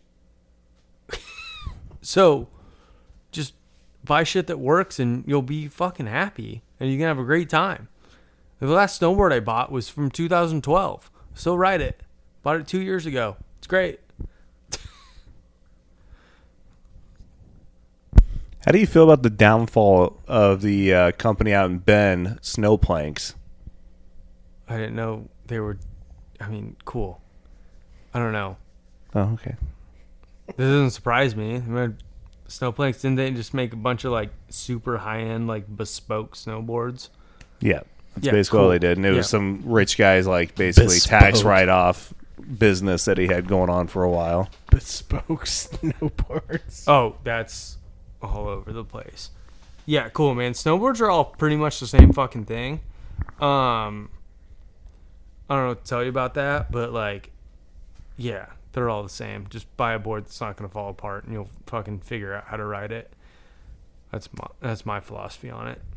So, just buy shit that works and you'll be fucking happy. And you can have a great time. The last snowboard I bought was from two thousand twelve. Still ride it. Bought it two years ago. It's great. How do you feel about the downfall of the uh, company out in Bend, Snowplanks? I didn't know they were, I mean, cool. I don't know. Oh, okay. This doesn't surprise me. I mean, Snowplanks, didn't they just make a bunch of like super high end, like bespoke snowboards? Yeah, that's Yeah, basically all cool. they did. And it Yeah. was some rich guy's like basically tax Bespoke. write off business that he had going on for a while. Bespoke snowboards. Oh, that's all over the place. Yeah, cool, man. Snowboards are all pretty much the same fucking thing. Um, I don't know what to tell you about that, but like, yeah, they're all the same. Just buy a board that's not going to fall apart, and you'll fucking figure out how to ride it. That's my that's my philosophy on it.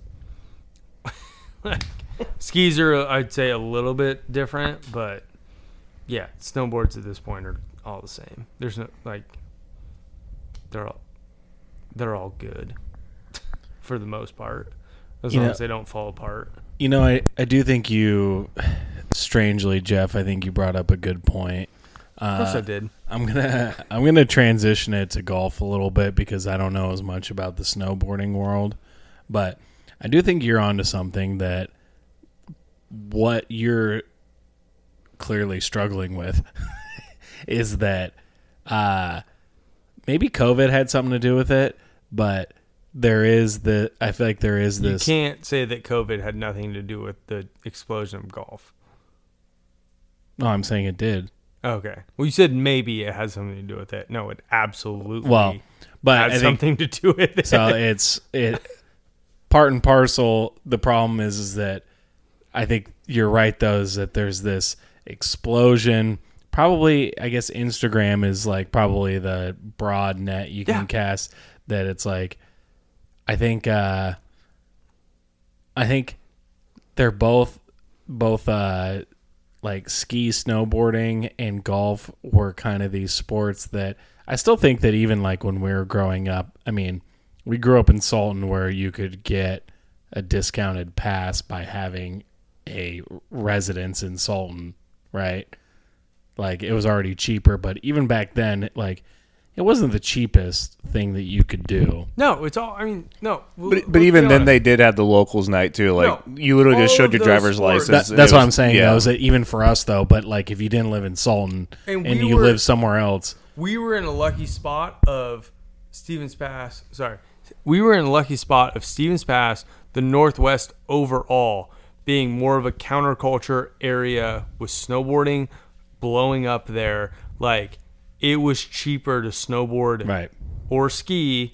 Like, skis are, I'd say, a little bit different, but yeah, snowboards at this point are all the same. There's no like, they're all they're all good for the most part, as You long know- as they don't fall apart. You know, I, I do think you, strangely, Jeff, I think you brought up a good point. Of course, Uh, I did. I'm gonna I'm gonna transition it to golf a little bit because I don't know as much about the snowboarding world, but I do think you're onto something that what you're clearly struggling with is that uh, maybe COVID had something to do with it, but there is the I feel like there is You this. can't say that COVID had nothing to do with the explosion of golf. No, I'm saying it did. Okay. Well, you said maybe it has something to do with it. No, it absolutely Well, but I has think something to do with it. so. It's it part and parcel. The problem is is that I think you're right though. Is that there's this explosion. Probably, I guess Instagram is like probably the broad net you can Yeah. cast. That it's like I think uh, I think they're both both uh, like ski, snowboarding, and golf were kind of these sports that I still think that even like when we were growing up, I mean, we grew up in Salton where you could get a discounted pass by having a residence in Salton, right? Like it was already cheaper, but even back then, like it wasn't the cheapest thing that you could do. No, it's all. I mean, no. We'll, But, but let's even be then, honest. they did have the locals night too. Like No, you literally just all showed of your those driver's sports- license. That, and that's it what was- I'm saying. Yeah. Though, is that even for us though, but like if you didn't live in Salton And and, we you were- live somewhere else, we were in a lucky spot of Stevens Pass. Sorry, we were in a lucky spot of Stevens Pass, the Northwest overall being more of a counterculture area with snowboarding blowing up there. Like it was cheaper to snowboard right? or ski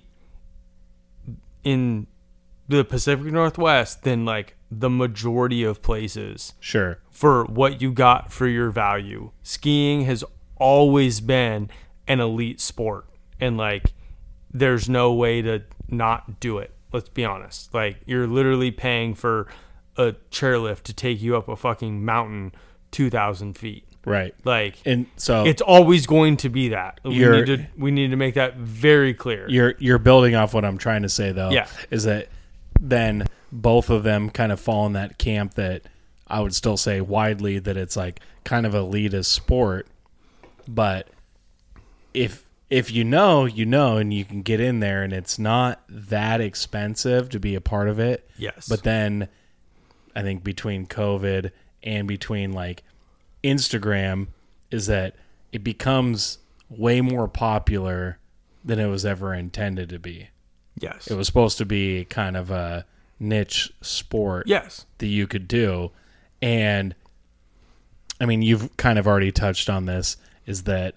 in the Pacific Northwest than like the majority of places Sure. for what you got for your value. Skiing has always been an elite sport, and like there's no way to not do it. Let's be honest. Like you're literally paying for a chairlift to take you up a fucking mountain two thousand feet. Right. Like And so it's always going to be that. We You're- need to we need to make that very clear. you're you're building off what I'm trying to say though. Yeah. Is that then both of them kind of fall in that camp that I would still say widely that it's like kind of elitist sport, but if if you know, you know, and you can get in there and it's not that expensive to be a part of it. Yes. But then I think between COVID and between like Instagram is that it becomes way more popular than it was ever intended to be. Yes. It was supposed to be kind of a niche sport Yes. that you could do. And I mean, you've kind of already touched on this, is that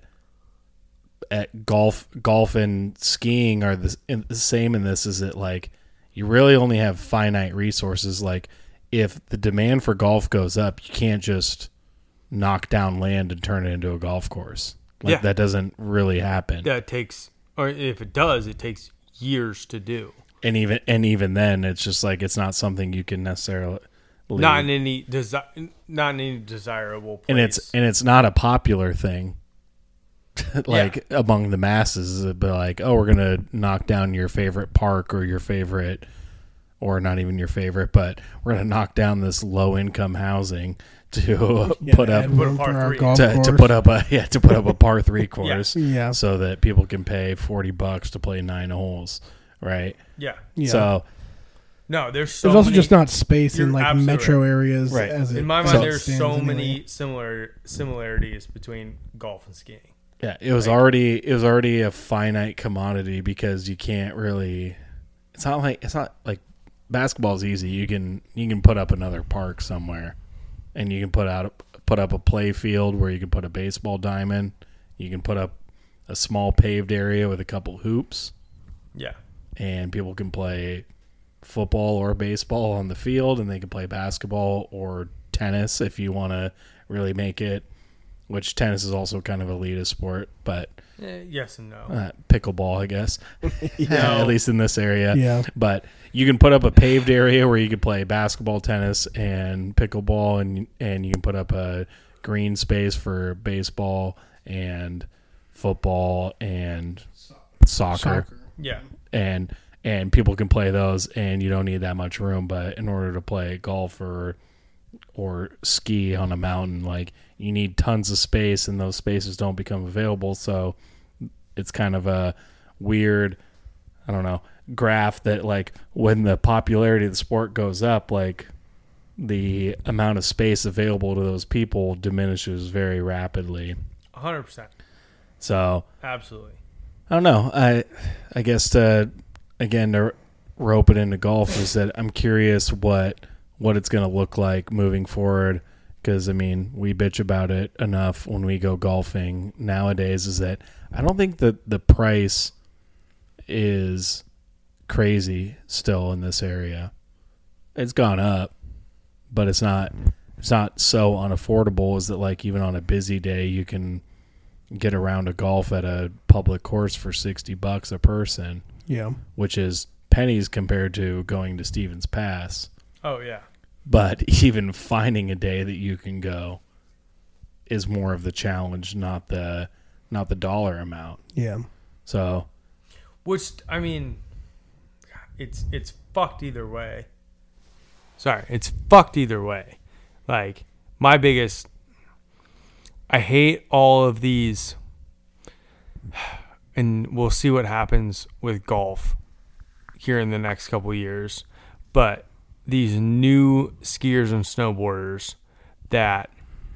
at golf, golf and skiing are the, in, the same in this, is that like you really only have finite resources. Like if the demand for golf goes up, you can't just knock down land and turn it into a golf course. Like Yeah. that doesn't really happen. That takes, or if it does, it takes years to do. And even and even then, it's just like it's not something you can necessarily. Not in any desi- not in any desirable place. and it's and it's not a popular thing. Like among the masses, it'd be like, oh, we're gonna knock down your favorite park or your favorite, or not even your favorite, but we're gonna knock down this low income housing to Yeah, put up add room Put a for par our three. golf to, to course. put up a yeah to put up a par three course, Yeah. so that people can pay forty bucks to play nine holes, right? yeah. Yeah. So No, there's so There's also many, just not space in You're like absolutely metro areas. Right. As it, in my as mind. it There's stands so anyway. many similar similarities between golf and skiing. yeah, it was Like- already it was already a finite commodity because you can't really. It's not like it's not like basketball's easy. You can you can put up another park somewhere, and you can put out put up a play field where you can put a baseball diamond. You can put up a small paved area with a couple hoops, Yeah. and people can play football or baseball on the field, and they can play basketball or tennis if you want to really make it. Which tennis is also kind of a elitist sport, but Eh, yes and no. uh, pickleball, I guess, No. at least in this area. Yeah. But you can put up a paved area where you can play basketball, tennis, and pickleball, and and you can put up a green space for baseball and football and soccer, Soccer. Yeah. and and people can play those, and you don't need that much room. But in order to play golf or or ski on a mountain, like you need tons of space, and those spaces don't become available. So it's kind of a weird, I don't know, graph that like when the popularity of the sport goes up, like the amount of space available to those people diminishes very rapidly. one hundred percent. So Absolutely. I don't know. I I guess to again to rope it into golf is that I'm curious what what it's going to look like moving forward, because I mean we bitch about it enough when we go golfing nowadays. Is that I don't think that the price is crazy still in this area. It's gone up, but it's not it's not so unaffordable as that like even on a busy day you can get a round of golf at a public course for sixty bucks a person, Yeah. which is pennies compared to going to Stevens Pass. Oh yeah. But even finding a day that you can go is more of the challenge, not the not the dollar amount. Yeah. So, Which I mean, it's it's fucked either way. Sorry, it's fucked either way. Like my biggest, I hate all of these, and we'll see what happens with golf here in the next couple of years. But these new skiers and snowboarders that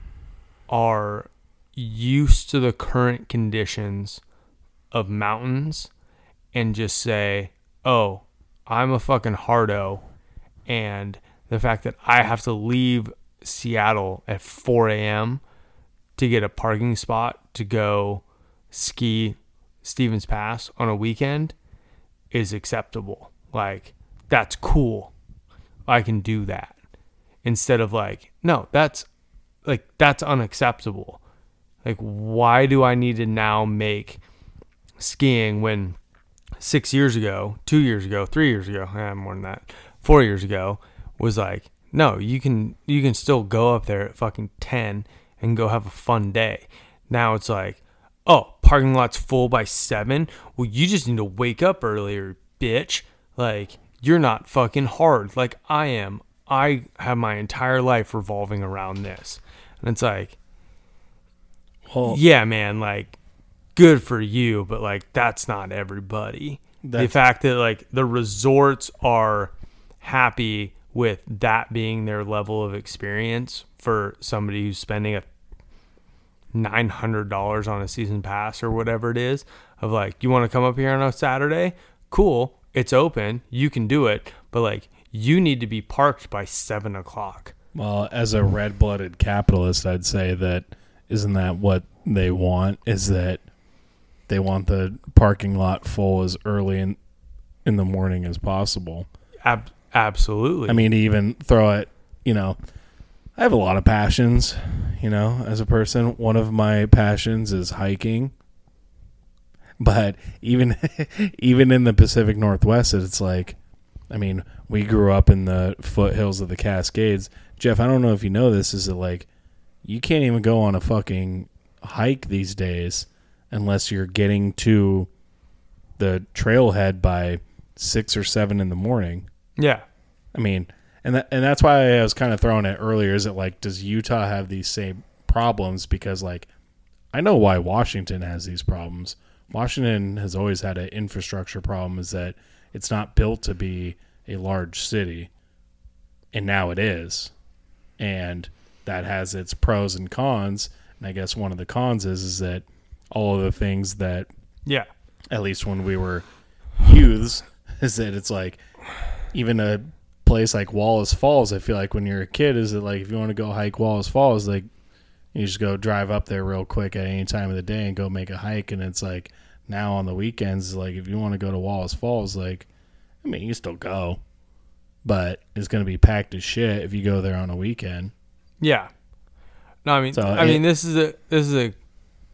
are used to the current conditions of mountains and just say, oh, I'm a fucking hardo, and the fact that I have to leave Seattle at four a.m. to get a parking spot to go ski Stevens Pass on a weekend is acceptable. Like, that's cool. I can do that. Instead of like, no, that's like, that's unacceptable. Like, why do I need to now make skiing when six years ago, two years ago, three years ago, eh, more than that, four years ago, was like, no, you can you can still go up there at fucking ten and go have a fun day. Now it's like, oh, parking lot's full by seven. Well, you just need to wake up earlier, bitch. Like, you're not fucking hard like I am. I have my entire life revolving around this. And it's like, well, yeah, man, like, good for you, but like, that's not everybody. The fact that like the resorts are happy with that being their level of experience for somebody who's spending a nine hundred dollars on a season pass or whatever it is, of like, you want to come up here on a Saturday? Cool. It's open. You can do it. But like, you need to be parked by seven o'clock. well, as a red-blooded capitalist, I'd say that isn't that what they want? Is that they want the parking lot full as early in in the morning as possible. Ab- absolutely. I mean, to even throw it, you know, I have a lot of passions, you know, as a person. One of my passions is hiking. But even even in the Pacific Northwest, it's like, I mean, we grew up in the foothills of the Cascades. Jeff, I don't know if you know this, is that like, you can't even go on a fucking hike these days unless you're getting to the trailhead by six or seven in the morning. Yeah. I mean, and that, and that's why I was kind of throwing it earlier. Is it like, does Utah have these same problems? Because like, I know why Washington has these problems. Washington has always had an infrastructure problem, is that it's not built to be a large city, and now it is. And that has its pros and cons. And I guess one of the cons is, is that all of the things that, Yeah. at least when we were youths, is that it's like, even a place like Wallace Falls, I feel like when you're a kid, is that like, if you want to go hike Wallace Falls, like, you just go drive up there real quick at any time of the day and go make a hike. And it's like, now on the weekends, like, if you want to go to Wallace Falls, like, I mean, you still go, but it's going to be packed as shit if you go there on a weekend. Yeah. No, I mean, So I it- mean, this is a this is a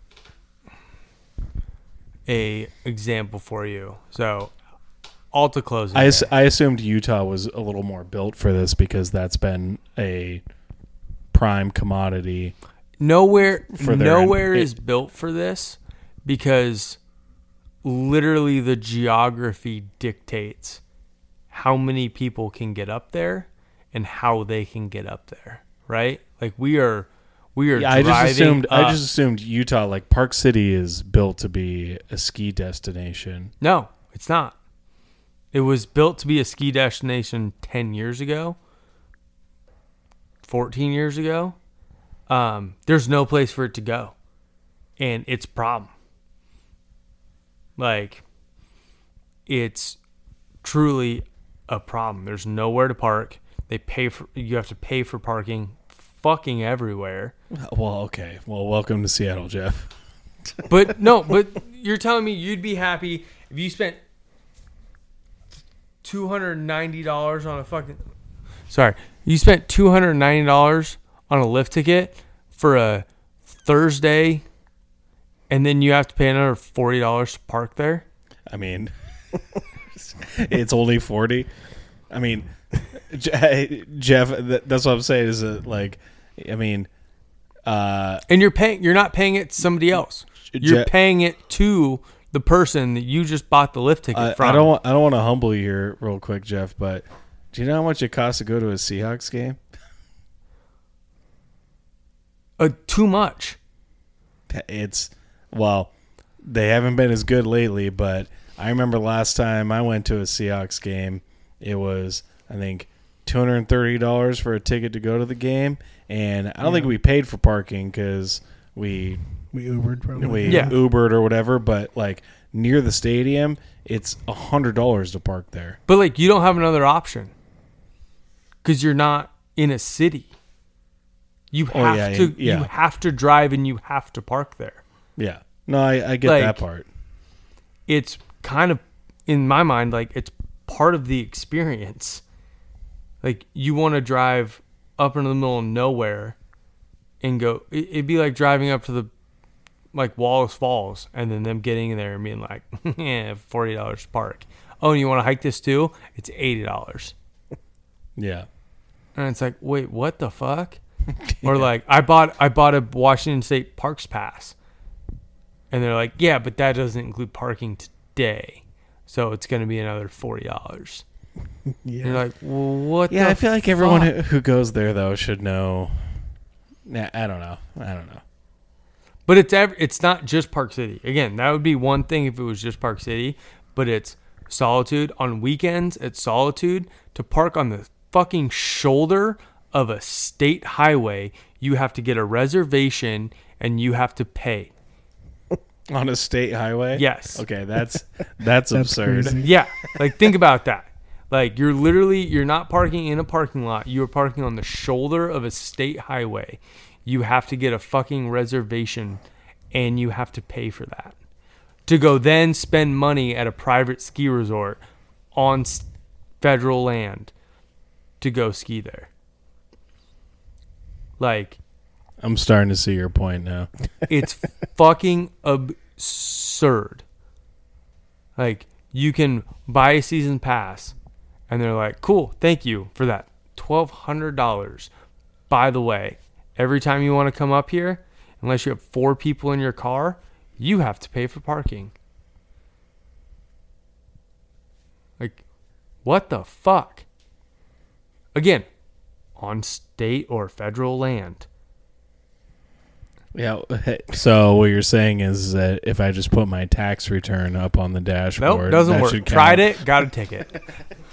a example for you. So, all to close. I, ass- I assumed Utah was a little more built for this because that's been a prime commodity. Nowhere, for their- nowhere it- is built for this, because literally the geography dictates how many people can get up there and how they can get up there. Right? Like, we are, we are. Yeah, I just driving assumed. up. I just assumed Utah, like Park City, is built to be a ski destination. No, it's not. It was built to be a ski destination ten years ago, fourteen years ago. Um, there's no place for it to go, and it's a problem. Like, it's truly a problem. There's nowhere to park. They pay for. You have to pay for parking, fucking everywhere. Well, okay. Well, welcome to Seattle, Jeff. But no, but you're telling me you'd be happy if you spent two hundred ninety dollars on a fucking. Sorry, you spent two hundred ninety dollars on a lift ticket for a Thursday, and then you have to pay another forty dollars to park there. I mean, it's only forty. I mean, J- Jeff, th- that's what I'm saying. Is that like, I mean, uh, And you're paying. You're not paying it to somebody else. You're Je- paying it to the person that you just bought the lift ticket I, from. I don't. Want, I don't want to humble you here, real quick, Jeff. But do you know how much it costs to go to a Seahawks game? Uh, too much. It's well, they haven't been as good lately. But I remember last time I went to a Seahawks game, it was I think two hundred and thirty dollars for a ticket to go to the game, and I don't Yeah. think we paid for parking because we We Ubered probably. we Yeah. Ubered or whatever. But like near the stadium, it's a hundred dollars to park there. But like, you don't have another option because you're not in a city. You Oh, have yeah, to. yeah. You have to drive and you have to park there. Yeah, no, I, I get Like- that part. It's kind of, in my mind, like it's part of the experience. Like, you want to drive up into the middle of nowhere and go. it- It'd be like driving up to the like Wallace Falls and then them getting in there and being like, yeah, forty dollars to park. Oh, and you want to hike this too? It's eighty dollars. Yeah, And it's like, wait, what the fuck? Or like, I bought I bought a Washington State Parks Pass, and they're like, yeah, but that doesn't include parking today, so it's going to be another forty dollars. Yeah. You're like, well, what? yeah. the I feel like everyone fuck? who, who goes there though should know. Nah, I don't know. I don't know. But it's ev- it's not just Park City. Again, that would be one thing if it was just Park City, but it's Solitude on weekends. It's Solitude to park on the fucking shoulder of a state highway. You have to get a reservation and you have to pay. On a state highway. Yes. Okay, that's that's, That's absurd. crazy. Yeah, like think about that. Like you're literally you're not parking in a parking lot. You're parking on the shoulder of a state highway. You have to get a fucking reservation and you have to pay for that. To go then spend money at a private ski resort on s- federal land to go ski there. Like, I'm starting to see your point now. it's fucking absurd. Like, you can buy a season pass, and they're like, cool, thank you for that. twelve hundred dollars. By the way, every time you want to come up here, unless you have four people in your car, you have to pay for parking. Like, what the fuck? Again, on state or federal land. Yeah. So what you're saying is that if I just put my tax return up on the dashboard, Nope, doesn't that work. should Tried count. it, got a ticket.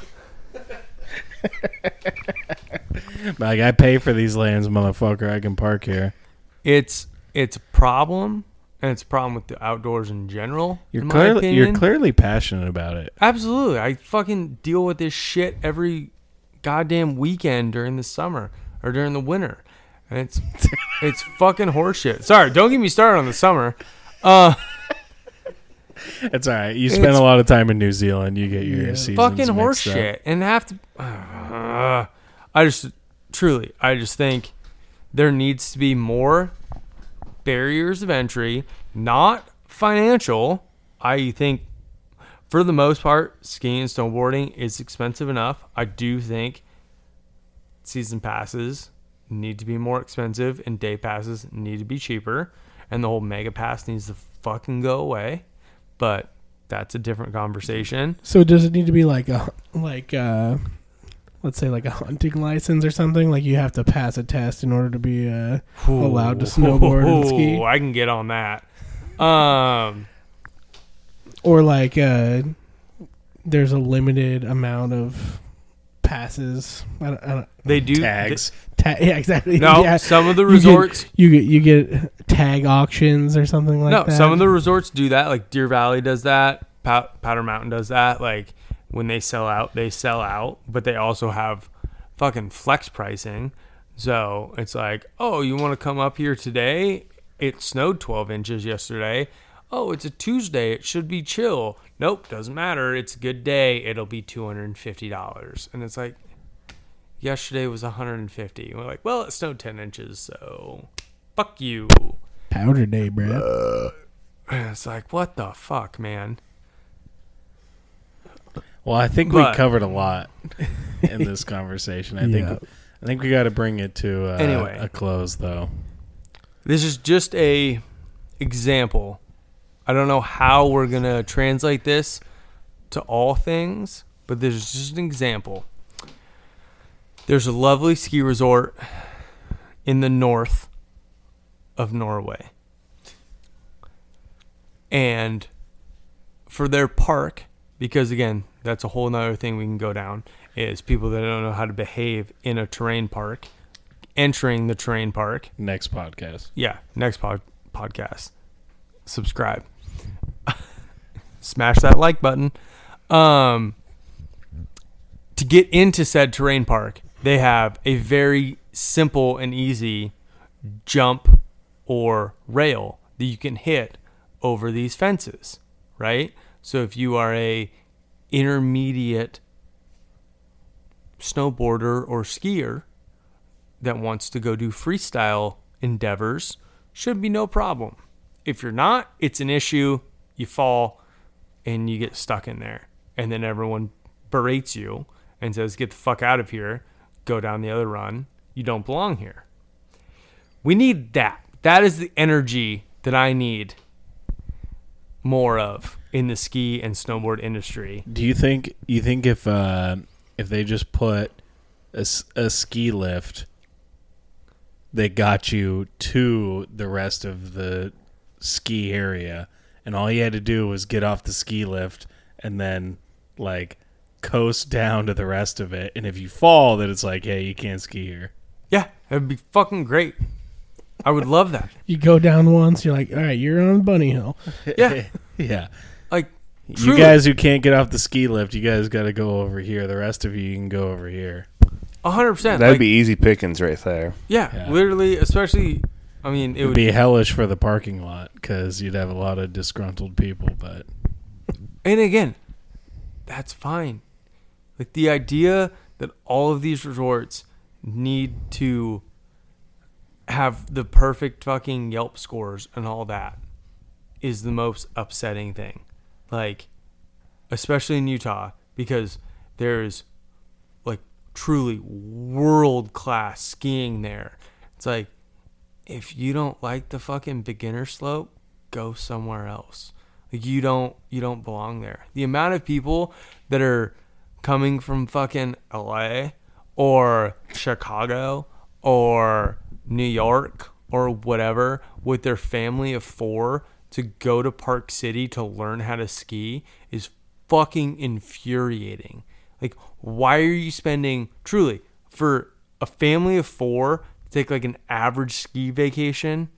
Like I pay for these lands, motherfucker. I can park here. It's it's a problem, and it's a problem with the outdoors in general. You're in my clearly opinion. you're clearly passionate about it. Absolutely. I fucking deal with this shit every goddamn weekend during the summer or during the winter. And it's it's fucking horseshit. Sorry, don't get me started on the summer. Uh It's all right. You spend It's- a lot of time in New Zealand. You get your Yeah. seasons fucking mixed up. horseshit. And have to uh, I just truly I just think there needs to be more barriers of entry, not financial. I think for the most part, skiing and snowboarding is expensive enough. I do think season passes need to be more expensive and day passes need to be cheaper. And the whole mega pass needs to fucking go away. But that's a different conversation. So does it need to be like a like uh let's say like a hunting license or something? Like you have to pass a test in order to be uh allowed to snowboard and ski? Ooh, I can get on that. Um, or like uh there's a limited amount of passes. I don't, I don't, they do Tags. ta- yeah, exactly. No, yeah. some of the You get- resorts. You get you get tag auctions or something like no, that. some of the resorts do that. Like Deer Valley does that. Pow- Powder Mountain does that. Like when they sell out, they sell out. But they also have fucking flex pricing. So it's like, oh, you want to come up here today? It snowed twelve inches yesterday. Oh, it's a Tuesday. It should be chill. Nope, doesn't matter. It's a good day. It'll be two hundred fifty dollars. And it's like, yesterday was one hundred fifty dollars. We're like, well, it snowed ten inches, so fuck you. Powder day, bro. And it's like, what the fuck, man? Well, I think But- we covered a lot in this conversation. I Yeah. think I think we got to bring it to uh, Anyway. a close, though. This is just a example. I don't know how we're going to translate this to all things, but this is just an example. There's a lovely ski resort in the north of Norway. And for their park, because again, that's a whole nother thing we can go down, is people that don't know how to behave in a terrain park, entering the terrain park. Next podcast. Yeah, next pod- podcast. Subscribe. Smash that like button. Um, to get into said terrain park, they have a very simple and easy jump or rail that you can hit over these fences, right? So if you are a intermediate snowboarder or skier that wants to go do freestyle endeavors, should be no problem. If you're not, it's an issue. You fall and you get stuck in there. And then everyone berates you and says, get the fuck out of here. Go down the other run. You don't belong here. We need that. That is the energy that I need more of in the ski and snowboard industry. Do you think you think if uh, if they just put a, s- a ski lift that got you to the rest of the ski area, and all you had to do was get off the ski lift and then like coast down to the rest of it, and if you fall, then it's like, hey, you can't ski here. Yeah, that'd be fucking great. I would love that. You go down once, you're like, all right, you're on Bunny Hill. Yeah. Yeah. Like, You truly. guys who can't get off the ski lift, you guys got to go over here. The rest of you, you can go over here. one hundred percent. That'd like, be easy pickings right there. Yeah, Yeah. literally, especially, I mean, it It would would be hellish for the parking lot because you'd have a lot of disgruntled people. But And again, that's fine. Like the idea that all of these resorts need to have the perfect fucking Yelp scores and all that is the most upsetting thing. Like, especially in Utah, because there's like truly world class skiing there. It's like, if you don't like the fucking beginner slope, go somewhere else. Like you don't you don't belong there. The amount of people that are coming from fucking L A or Chicago or New York or whatever with their family of four to go to Park City to learn how to ski is fucking infuriating. Like, why are you spending, truly, for a family of four to take like an average ski vacation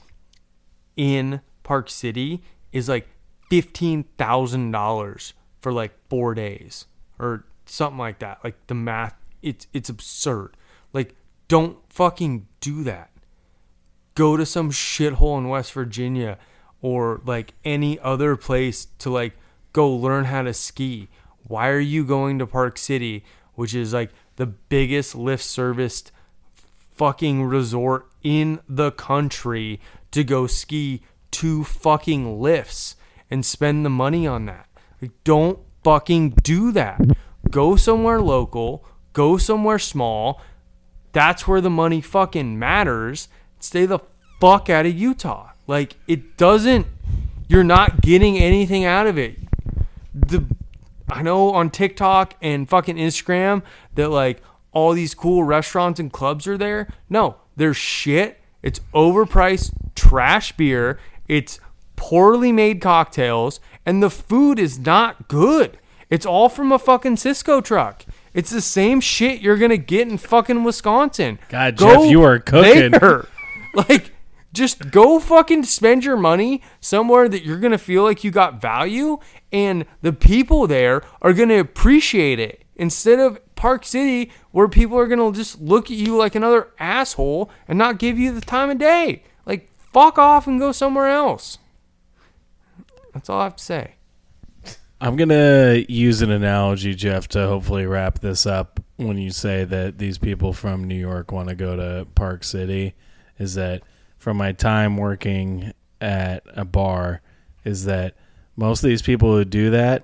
in Park City is like fifteen thousand dollars for like four days or something like that. Like the math, it's it's absurd. Like, don't fucking do that. Go to some shithole in West Virginia or like any other place to like go learn how to ski. Why are you going to Park City, which is like the biggest lift serviced fucking resort in the country, to go ski two fucking lifts and spend the money on that? Like, don't fucking do that. Go somewhere local. Go somewhere small. That's where the money fucking matters. Stay the fuck out of Utah. Like, it doesn't, you're not getting anything out of it. The I know on TikTok and fucking Instagram that like all these cool restaurants and clubs are there. No, they're shit. It's overpriced trash beer. It's poorly made cocktails, and the food is not good. It's all from a fucking Cisco truck. It's the same shit you're gonna get in fucking Wisconsin. God, Jeff, you are cooking. There. Like, just go fucking spend your money somewhere that you're gonna feel like you got value, and the people there are gonna appreciate it, instead of Park City, where people are gonna just look at you like another asshole and not give you the time of day. Like, fuck off and go somewhere else. That's all I have to say. I'm going to use an analogy, Jeff, to hopefully wrap this up. When you say that these people from New York want to go to Park City, is that from my time working at a bar, is that most of these people who do that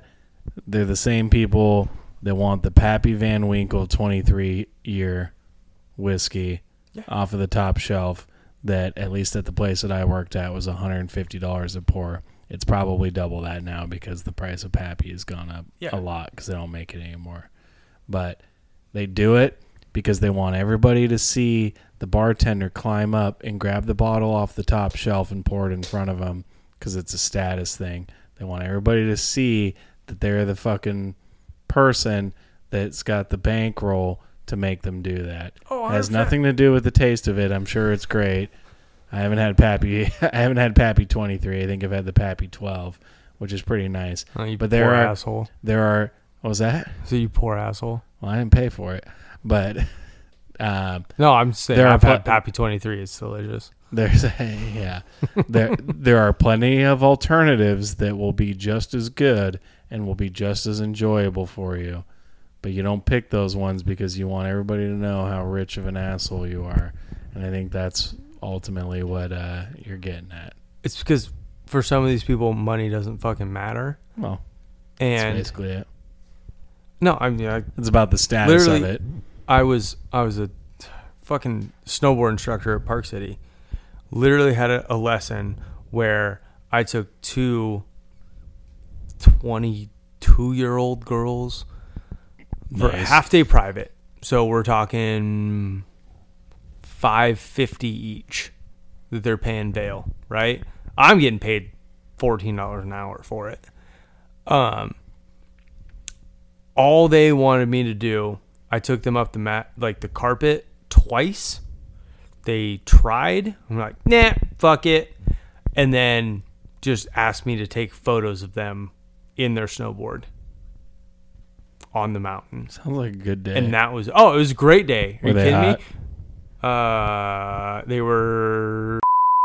they're the same people that want the Pappy Van Winkle twenty-three year whiskey Yeah. off of the top shelf that, at least at the place that I worked at, was one hundred fifty dollars a pour. It's probably double that now because the price of Pappy has gone up Yeah. a lot because they don't make it anymore. But they do it because they want everybody to see the bartender climb up and grab the bottle off the top shelf and pour it in front of them because it's a status thing. They want everybody to see that they're the fucking person that's got the bankroll to make them do that. Oh, It has one hundred percent. nothing to do with the taste of it. I'm sure it's great. I haven't had Pappy. I haven't had Pappy twenty-three. I think I've had the Pappy twelve, which is pretty nice. Oh, you But poor there are asshole. there are. What was that? So you poor asshole. Well, I didn't pay for it, but um, No, I'm saying There are I've had pl- Pappy twenty-three. It's delicious. there's a, yeah, there there are plenty of alternatives that will be just as good and will be just as enjoyable for you. But you don't pick those ones because you want everybody to know how rich of an asshole you are, and I think that's ultimately what uh, you're getting at. It's because for some of these people, money doesn't fucking matter. Well, that's And basically it. no, I mean, I, It's about the status of Literally- it. I was I was a fucking snowboard instructor at Park City. Literally had a, a lesson where I took two twenty-two-year-old girls for Nice. half day private. So we're talking five fifty each that they're paying bail, right? I'm getting paid fourteen dollars an hour for it. Um, all they wanted me to do, I took them up the mat, like the carpet, twice. They tried. I'm like, nah, fuck it. And then just asked me to take photos of them in their snowboard on the mountain. Sounds like a good day. And that was, oh, it was a great day. Are Were you they kidding hot? me? Uh, they were,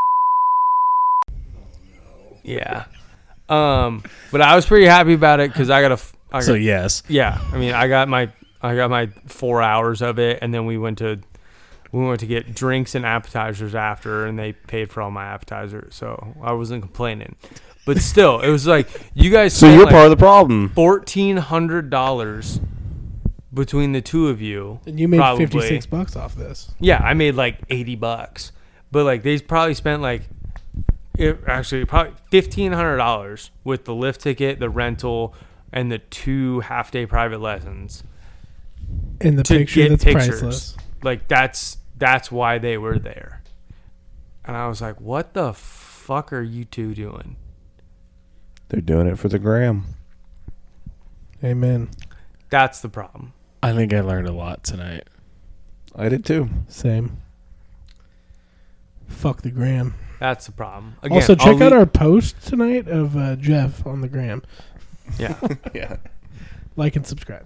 yeah. Um, but I was pretty happy about it because I got a, f- I got, so yes, yeah. I mean, I got my, I got my four hours of it, and then we went to, we went to get drinks and appetizers after, and they paid for all my appetizers, so I wasn't complaining. But still, it was like you guys. So spent you're like part of the problem. fourteen hundred dollars between the two of you. And you made probably. fifty-six bucks off this. Yeah, I made like eighty bucks, but like they probably spent like, it, actually probably fifteen hundred dollars with the lift ticket, the rental, and the two half day private lessons And the to picture get that's pictures. priceless. Like that's that's why they were there, and I was like, "What the fuck are you two doing?" They're doing it for the gram. Amen. That's the problem. I think I learned a lot tonight. I did too. Same. Fuck the gram. That's the problem. Again, also, check I'll out leave- our post tonight of uh, Jeff on the gram. yeah. Yeah. Like and subscribe.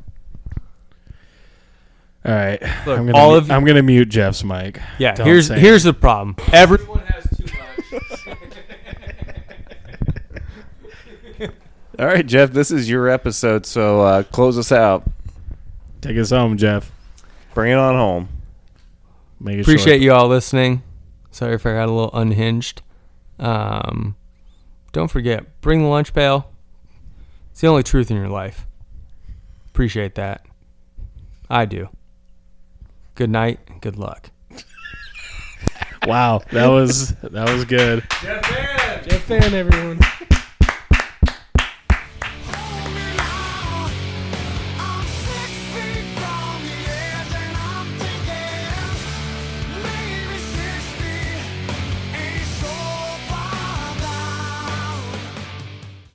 All right, Look, I'm gonna all mu- of- I'm gonna mute Jeff's mic. Yeah, Don't here's say here's the problem. Everyone has too much. All right, Jeff, this is your episode, so uh, close us out. Take us home, Jeff. Bring it on home. Make it Appreciate short. you all listening. Sorry if I got a little unhinged. Um, don't forget, bring the lunch pail. It's the only truth in your life. Appreciate that. I do. Good night and good luck. Wow, that was that was good. Jeff Fan, everyone.